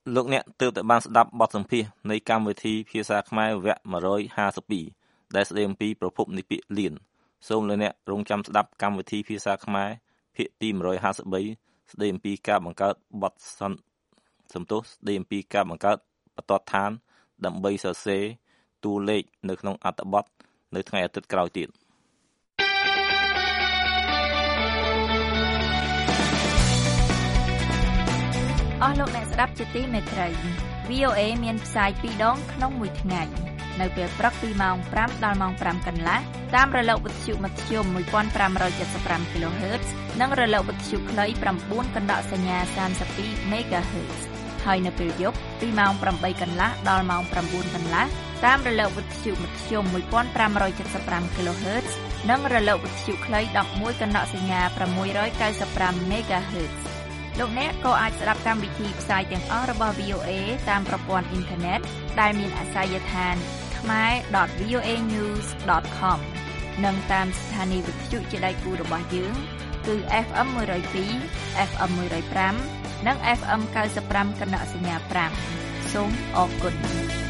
លោកអ្នកទើបតែបានស្ដាប់បទសម្ភាសន៍នៃកម្មវិធីភាសាខ្មែរវគ្គone fifty-twoដែលស្ដីអំពីប្រភពនៃពាក្យលៀនសូមលោកអ្នករងចាំស្ដាប់កម្មវិធីភាសាខ្មែរភាគទីone fifty-threeស្ដីអំពីការបង្កើតបទសំទោសស្ដីអំពីការបង្កើតបន្ទាត់ឋានដើម្បីសរសេរតួលេខនៅក្នុងអត្ថបទនៅថ្ងៃអាទិត្យក្រោយទៀតអស់លោកអ្នកស្ដាប់ជាទីមេត្រី វី អូ เอ មានផ្សាយពីរដងក្នុងមួយថ្ងៃនៅពេលព្រឹកពីម៉ោងfiveដល់ម៉ោងfiveកន្លះតាមរលកវិទ្យុមធ្យមfifteen seventy-five គីឡូហឺតซ์និងរលកវិទ្យុខ្លីnineកណ្ដកសញ្ញាthirty-twoមេហ្គាហឺតซ์ហើយនៅពេលយប់ពីម៉ោងeightកន្លះដល់ម៉ោងnineកន្លះតាមរលកវិទ្យុមធ្យមfifteen seventy-fiveគីឡូហឺតซ์និងរលកវិទ្យុខ្លីelevenកណ្ដកសញ្ញាsix ninety-fiveមេហ្គាហឺតซ์លោកអ្នកក៏អាចស្ដាប់កម្មវិធីផ្សាយទាំងអស់របស់ វី អូ เอ តាមប្រព័ន្ធអ៊ីនធឺណិតដែលមានអាសយដ្ឋាន khmer dot v o a news dot com និងតាមស្ថានីយវិទ្យុជាដៃគូរបស់យើងគឺ เอฟ เอ็ม one oh two เอฟ เอ็ม one oh five និង เอฟ เอ็ม ninety-fiveកណ្ដកសញ្ញាfiveសូមអរគុណ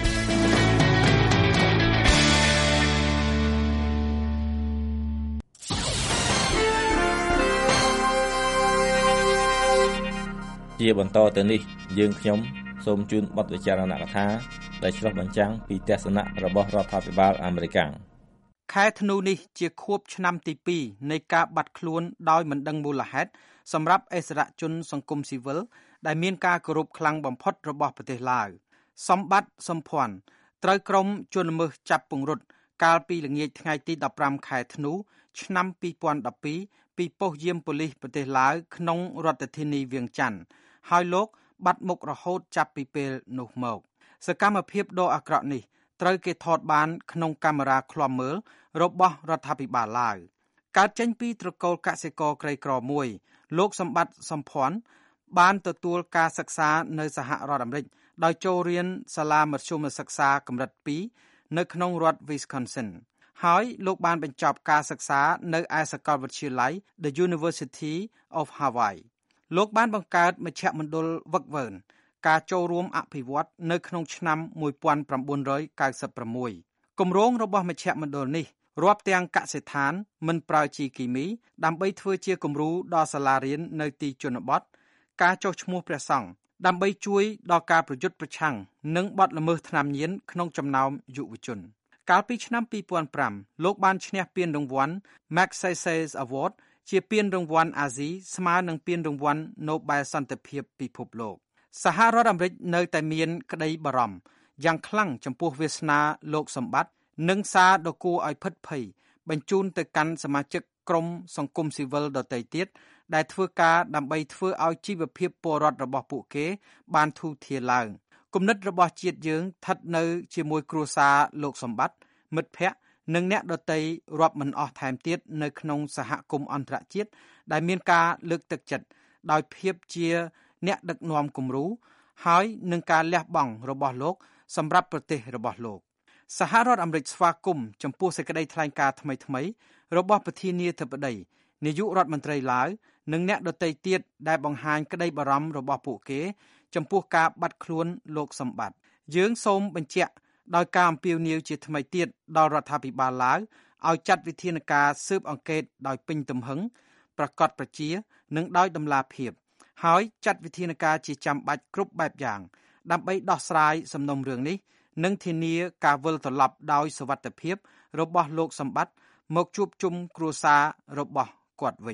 ជាបន្តទៅនេះយើងខ្ញុំសូមជូនបទវិចារណកថាដែលឆ្លុះបញ្ចាំងពីទស្សនៈរបស់រដ្ឋាភិបាលអាមេរិកខែធ្នូនេះជាខួបឆ្នាំទីtwoនៃការបាត់ខ្លួនដោយមិនដឹងមូលហេតុសម្រាប់អិសរាជជនសង្គមស៊ីវិលដែលមានការគោរពខ្លាំងបំផុតរបស់ប្រទេសឡាវសម្បត្តិសំភ័ណ្ឌត្រូវក្រុមជនល្មើសចាប់ពង្រត់កាលពីល្ងាចថ្ងៃទីfifteenខែធ្នូឆ្នាំtwenty twelveពីប៉ុស្តិ៍យាមប៉ូលីសប្រទេសឡាវក្នុងរដ្ឋធានីវៀងច័ន្ទហើយលោកបាត់មុខរហូតចាប់ពីពេលនោះមកសកម្មភាពដ៏អាក្រក់នេះត្រូវគេថតបានក្នុងកាមេរ៉ាឃ្លាំមើលរបស់រដ្ឋាភិបាលឡាវកើតចេញពីត្រកូលកសិករក្រីក្រមួយលោកសម្បត្តិសំភ័ណ្ឌបានទទួលការសិក្សានៅសហរដ្ឋអាមេរិកដោយចូលរៀនសាលាមធ្យមសិក្សាកម្រិតtwoនៅក្នុងរដ្ឋ Wisconsin ហើយលោកបានបញ្ចប់ការសិក្សានៅឯសាកលវិទ្យាល័យ The University of Hawaii លោកបានបង្កើតមជ្ឈមណ្ឌលវឹកវើការចូលរួមអភិវឌ្ឍនៅក្នុងឆ្នាំnineteen ninety-sixគម្រោងរបស់មជ្ឈមណ្ឌលនេះរាប់ទាំងកសិដ្ឋានមិនប្រើជីគីមីដើម្បីធ្វើជាគំរូដល់សាលារៀននៅទីជនបទការចុះឈ្មោះព្រះសង្ឃដើម្បីជួយដល់ការប្រយុទ្ធប្រឆាំងនឹងបទល្មើសថ្នាំញៀនក្នុងចំណោមយុវជនកាលពីឆ្នាំtwo thousand fiveលោកបានឈ្នះពានរង្វាន់ Magsaysay Award ជាពានរង្វាន់អាស៊ីស្មើនឹងពានរង្វាន់ Nobel សន្តិភាពពិភពលោកសហរដ្ឋអាមេរិកនៅតែមានក្តីបារម្ភយ៉ាងខ្លាំងចំពោះវាសនាលោកសម្បត្តិនិងសារដ៏គួរឲ្យភិតភ័យបញ្ជូនទៅកាន់សមាជិកក្រុមសង្គមស៊ីវិលដទៃទៀតដែលធ្វើការដើម្បីធ្វើឲ្យជីវភាពពលរដ្ឋរបស់ពួកគេបានធូរធារឡើងគំនិតរបស់ជាតិយើងស្ថិតនៅជាមួយគ្រួសារលោកសម្បត្តិមិត្តភ័ក្តិនិងអ្នកដទៃរាប់មិនអស់ថែមទៀតនៅក្នុងសហគមន៍អន្តរជាតិដែលមានការលើកទឹកចិត្តដោយភាពជាអ្នកដឹកនាំគំរូហើយនឹងការលះបង់របស់លោកសម្រាប់ប្រទេសរបស់លោកសហរដ្ឋអាមេរិកស្វាគមន៍ចំពោះសេចក្តីថ្លែងការណ៍ថ្មីៗរបស់ប្រធានាធិបតីនាយករដ្ឋមន្ត្រីឡាវនិងអ្នកដទៃទៀតដែលបង្ហាញក្តីបារម្ភរបស់ពួកគេចំពោះការបាត់ខ្លួនលោកសម្បត្តិយើងសូមបញ្ជាក់ដោយការអំពាវនាវជាថ្មីទៀតដល់រដ្ឋាភិបាលឡាវឲ្យចាត់វិធានការស៊ើបអង្កេតដោយពេញទំហឹងប្រកបប្រជានិងដោយតម្លាភាពហើយចាត់វិធានការជាចាំបាច់គ្រប់បែបយ៉ាងដើម្បីដោះស្រាយសំណុំរឿងនេះនិងធានាការវិលត្រឡប់ដោយសុវត្ថិភាពរបស់លោកសម្បត្តិមកជួបជុំគ្រួសាររបស់គាត់វិញ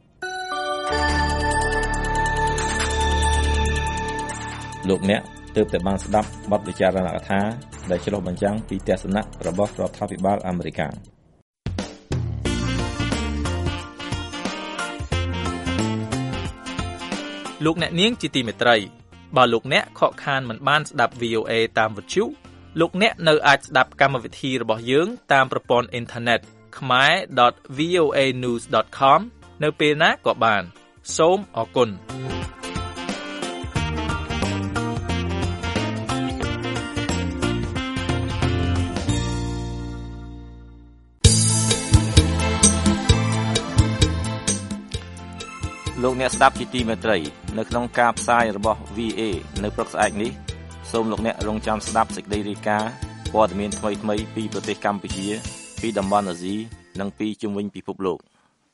លោកអ្នកទើបតែបានស្ដាប់បទវិចារណកថាដែលឆ្លុះបញ្ចាំងពីទស្សនៈរបស់រដ្ឋាភិបាលអាមេរិកលោកអ្នកនាងជាទីមេត្រីបើលោកអ្នកខកខានមិនបានស្ដាប់ វី អូ เอ តាមវិទ្យុលោកអ្នកនៅអាចស្ដាប់កម្មវិធីរបស់យើងតាមប្រព័ន្ធអ៊ីនធឺណិត khmer dot v o a news dot com នៅពេលណាក៏បានសូមអរគុណលោកអ្នកស្ដាប់ជាទីមេត្រីនៅក្នុងការផ្សាយរបស់ វី เอ នៅព្រឹកស្អែកនេះសូមលោកអ្នករងចាំស្ដាប់សេចក្តីរាយការណ៍ព័ត៌មានថ្មីៗពីប្រទេសកម្ពុជាពីតំបន់អាស៊ីនិងពីជុំវិញពិភពលោក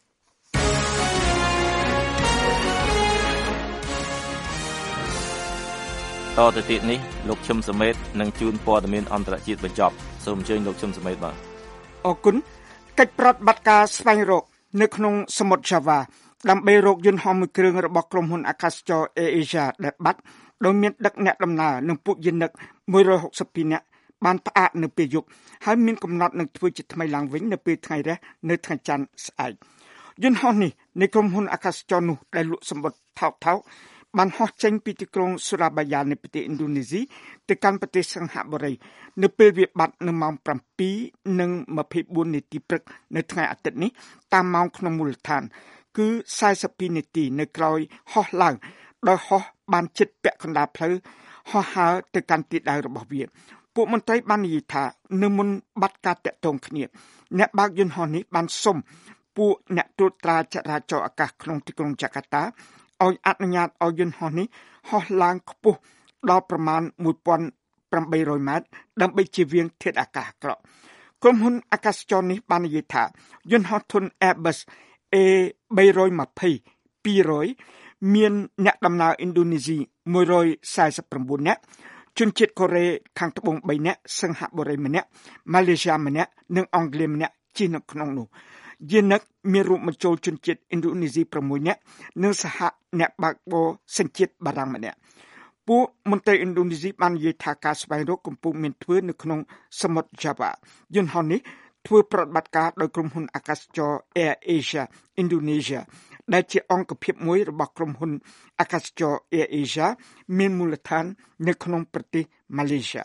តទៅទៀតនេះលោកឈឹមសមេតនឹងជួនព័ត៌មានអន្តរជាតិបញ្ចប់សូមអញ្ជើញលោកឈឹមសមេតបាទអរគុណកិច្ចប្រតិបត្តិការស្វែងរកនៅក្នុងសមុទ្រ Java ដើម្បីរកយន្តហោះមួយគ្រឿងរបស់ក្រុមហ៊ុនអាកាសចរ AirAsia ដែលបាត់ដោយមានដឹកអ្នកដំណើរនិងពួកយានិកមួយរយហកសិបពីរនាក់បានផ្អាកនៅពេលយប់ហើយមានកំណត់នឹងធ្វើជាថ្មីឡើងវិញនៅពេលថ្ងៃរះនៅថ្ងៃច័ន្ទស្អែកយន្តហោះនេះនៃក្រុមហ៊ុនអាកាសចរនោះដែលលក់សម្បត្តិថោកថោកបានហោះចេញពីទីក្រុងសូរ៉ាបាយ៉ានៃប្រទេសឥណ្ឌូនេស៊ីទៅកាន់ប្រទេសសិង្ហបុរីនៅពេលវាបាត់នៅម៉ោង ប្រាំពីរនិងម្ភៃបួន នាទីព្រឹកនៅថ្ងៃអាទិត្យនេះតាមម៉ោងក្នុងមូលដ្ឋានគឺសែសិបពីរនាទីនៅក្រោយហោះឡើងដោយហោះបានជិតពាក់កណ្ដាលផ្លូវហោះហើរទៅកាន់ទីដៅរបស់វាពួកមន្ត្រីបាននិយាយថានៅមុនបាត់ការតាក់ទងគ្នាអ្នកបើកយន្តហោះនេះបានសុំពួកអ្នកត្រួតត្រាចរាចរណ៍អាកាសក្នុងទីក្រុងចាកាតាឲ្យអនុញ្ញាតឲ្យយន្តហោះនេះហោះឡើងខ្ពស់ដល់ប្រមាណមួយពាន់ប្រាំបីរយម៉ែត្រដើម្បីជៀសវាងធាតុអាកាសអាក្រក់ក្រុមហ៊ុនអាកាសចរនេះបាននិយាយថាយន្តហោះធុន Airbus เอ បីរយยี่สิบ ពីររយមានអ្នកដំណើរឥណ្ឌូនេស៊ីមួយរយសែសិបប្រាំបួននាក់ជនជាតិកូរ៉េខាងត្បូងបីនាក់សិង្ហបុរីម្នាក់ម៉ាឡេស៊ីម្នាក់និងអង់គ្លេសម្នាក់ជិះនៅក្នុងនោះយានិកមានរួមបញ្ចូលជនជាតិឥណ្ឌូនេស៊ីប្រាំមួយនាក់និងសហអ្នកបើកបរសញ្ជាតិបារាំងម្នាក់ពួកមន្ត្រីឥណ្ឌូនេស៊ីបាននិយាយថាការស្វែងរកកំពុងមានធ្វើនៅក្នុងសមុទ្រ Java យន្តហោះនេះធ្វើប្រតិបត្តិការដោយក្រុមហ៊ុនអាកាសចរ AirAsia Indonesia ដែលជាអង្គភាពមួយរបស់ក្រុមហ៊ុនអាកាសចរ AirAsia មានមូលដ្ឋាននៅក្នុងប្រទេសម៉ាឡេស៊ី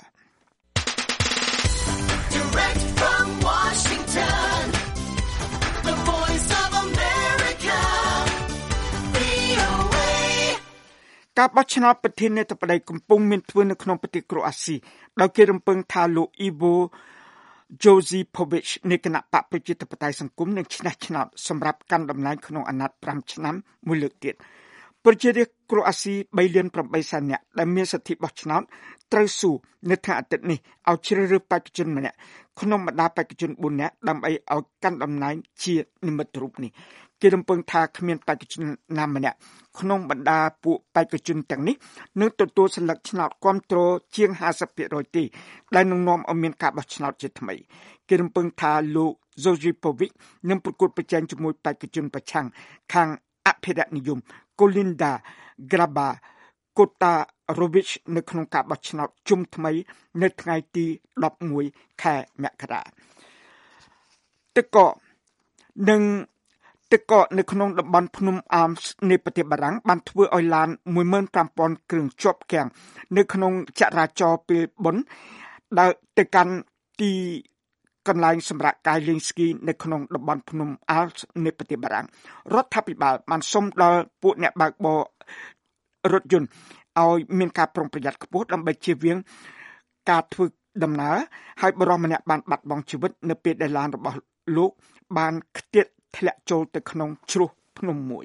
Direct from Washington, the voice of America, វី អូ เอការបោះឆ្នោតប្រធានាធិបតីកំពុងមានធ្វើនៅក្នុងប្រទេសក្រូអាស៊ីដោយគេរំពឹងថាលោក Ivo Josipovic នៃគណៈបកប្រជាធិបតេយ្យសង្គមនឹងឈ្នះឆ្នោតសម្រាប់កាន់តំណែងក្នុងអាណត្តិប្រាំឆ្នាំមួយលើកទៀតប្រជារាស្ត្រក្រូអាស៊ីបីលានប្រាំបីសែននាក់ដែលមានសិទ្ធិបោះឆ្នោតត្រូវស៊ូនៅថ្ងៃអាទិត្យនេះឲ្យជ្រើសរើសបេក្ខជនម្នាក់ក្នុងបម្ដាបេក្ខជនបួននាក់ដើម្បីឲ្យកាន់តំណែងជានិមិត្តរូបនេះគេរំពឹងថាគ្មានបេក្ខជនណាម្នាក់ក្នុងបម្ដាពួកបេក្ខជនទាំងនេះនឹងទទួលសិលឹកឆ្នោតគាំទ្រជាង ห้าสิบភាគរយ ទេដែលនឹងនាំឲ្យមានការបោះឆ្នោតជាថ្មីគេរំពឹងថាលោក Josipovic នឹងប្រកួតប្រជែងជាមួយបេក្ខជនប្រឆាំងខាងអភិរក្សនិយម Kolinda Grabar-Kutarovic នៅក្នុងការបោះឆ្នោតជុំថ្មីនៅថ្ងៃទីដប់មួយខែមករាទឹកកកនិងទឹកកកនៅក្នុងតំបន់ភ្នំអមនៃប្រទេសបារាំងបានធ្វើឲ្យឡាន មួយម៉ឺនប្រាំពាន់ គ្រឿងជាប់គាំងនៅក្នុងចរាចរណ៍ពេលបុណ្យដែលទៅកាន់ទីកន្លែងសម្រាប់កាយលេងស្គីនៅក្នុងតំបន់ភ្នំអាល់នៃប្រទេសបារាំងរដ្ឋាភិបាលបានសុំដល់ពួកអ្នកបើកបររថយន្តឲ្យមានការប្រុងប្រយ័ត្នខ្ពស់ដើម្បីជៀសវាងការធ្វើដំណើរហើយបរិសុទ្ធម្នាក់បានបាត់បង់ជីវិតនៅពេលដែលឡានរបស់លោកបានខ្ទាតធ្លាក់ចូលទៅក្នុងជ្រោះភ្នំមួយ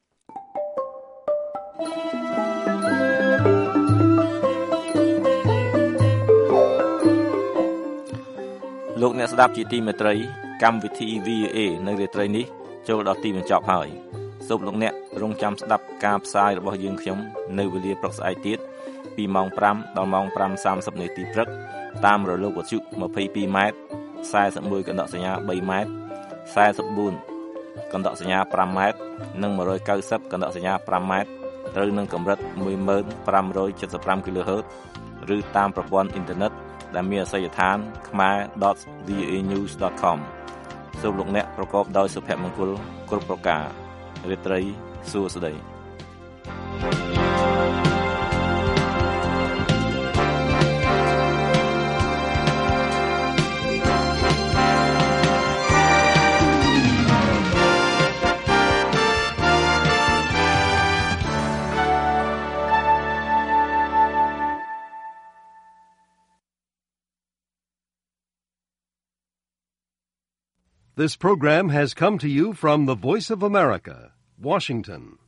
លោកអ្នកស្ដាប់ជាទីមេត្រីកម្មវិធី វី អូ เอ នៅរាត្រីនេះចូលដល់ទីបញ្ចប់ហើយសូមលោកអ្នករងចាំស្ដាប់ការផ្សាយរបស់យើងខ្ញុំនៅវេលាព្រឹកស្អែកទៀតពីម៉ោងប្រាំដល់ម៉ោងប្រាំសាមសិបនាទីព្រឹកតាមរលកវិទ្យុยี่สิบสองម៉ែត្រខ្សែสิบเอ็ดកណ្ដកសញ្ញាបីម៉ែត្រខ្សែสิบสี่កណ្ដកសញ្ញាប្រាំម៉ែត្រនិងone ninetyកណ្ដកសញ្ញាប្រាំម៉ែត្រត្រូវនឹងកម្រិតone thousand five hundred seventy-five គីឡូហឺតឬតាមប្រព័ន្ធអ៊ីនធឺណិតដែលមានអាសយដ្ឋាន khmer dot v o a news dot com សូមលោកអ្នកប្រកបដោយសុភមង្គលគ្រប់ប្រការរាត្រីសួស្តី This program has come to you from the Voice of America, Washington.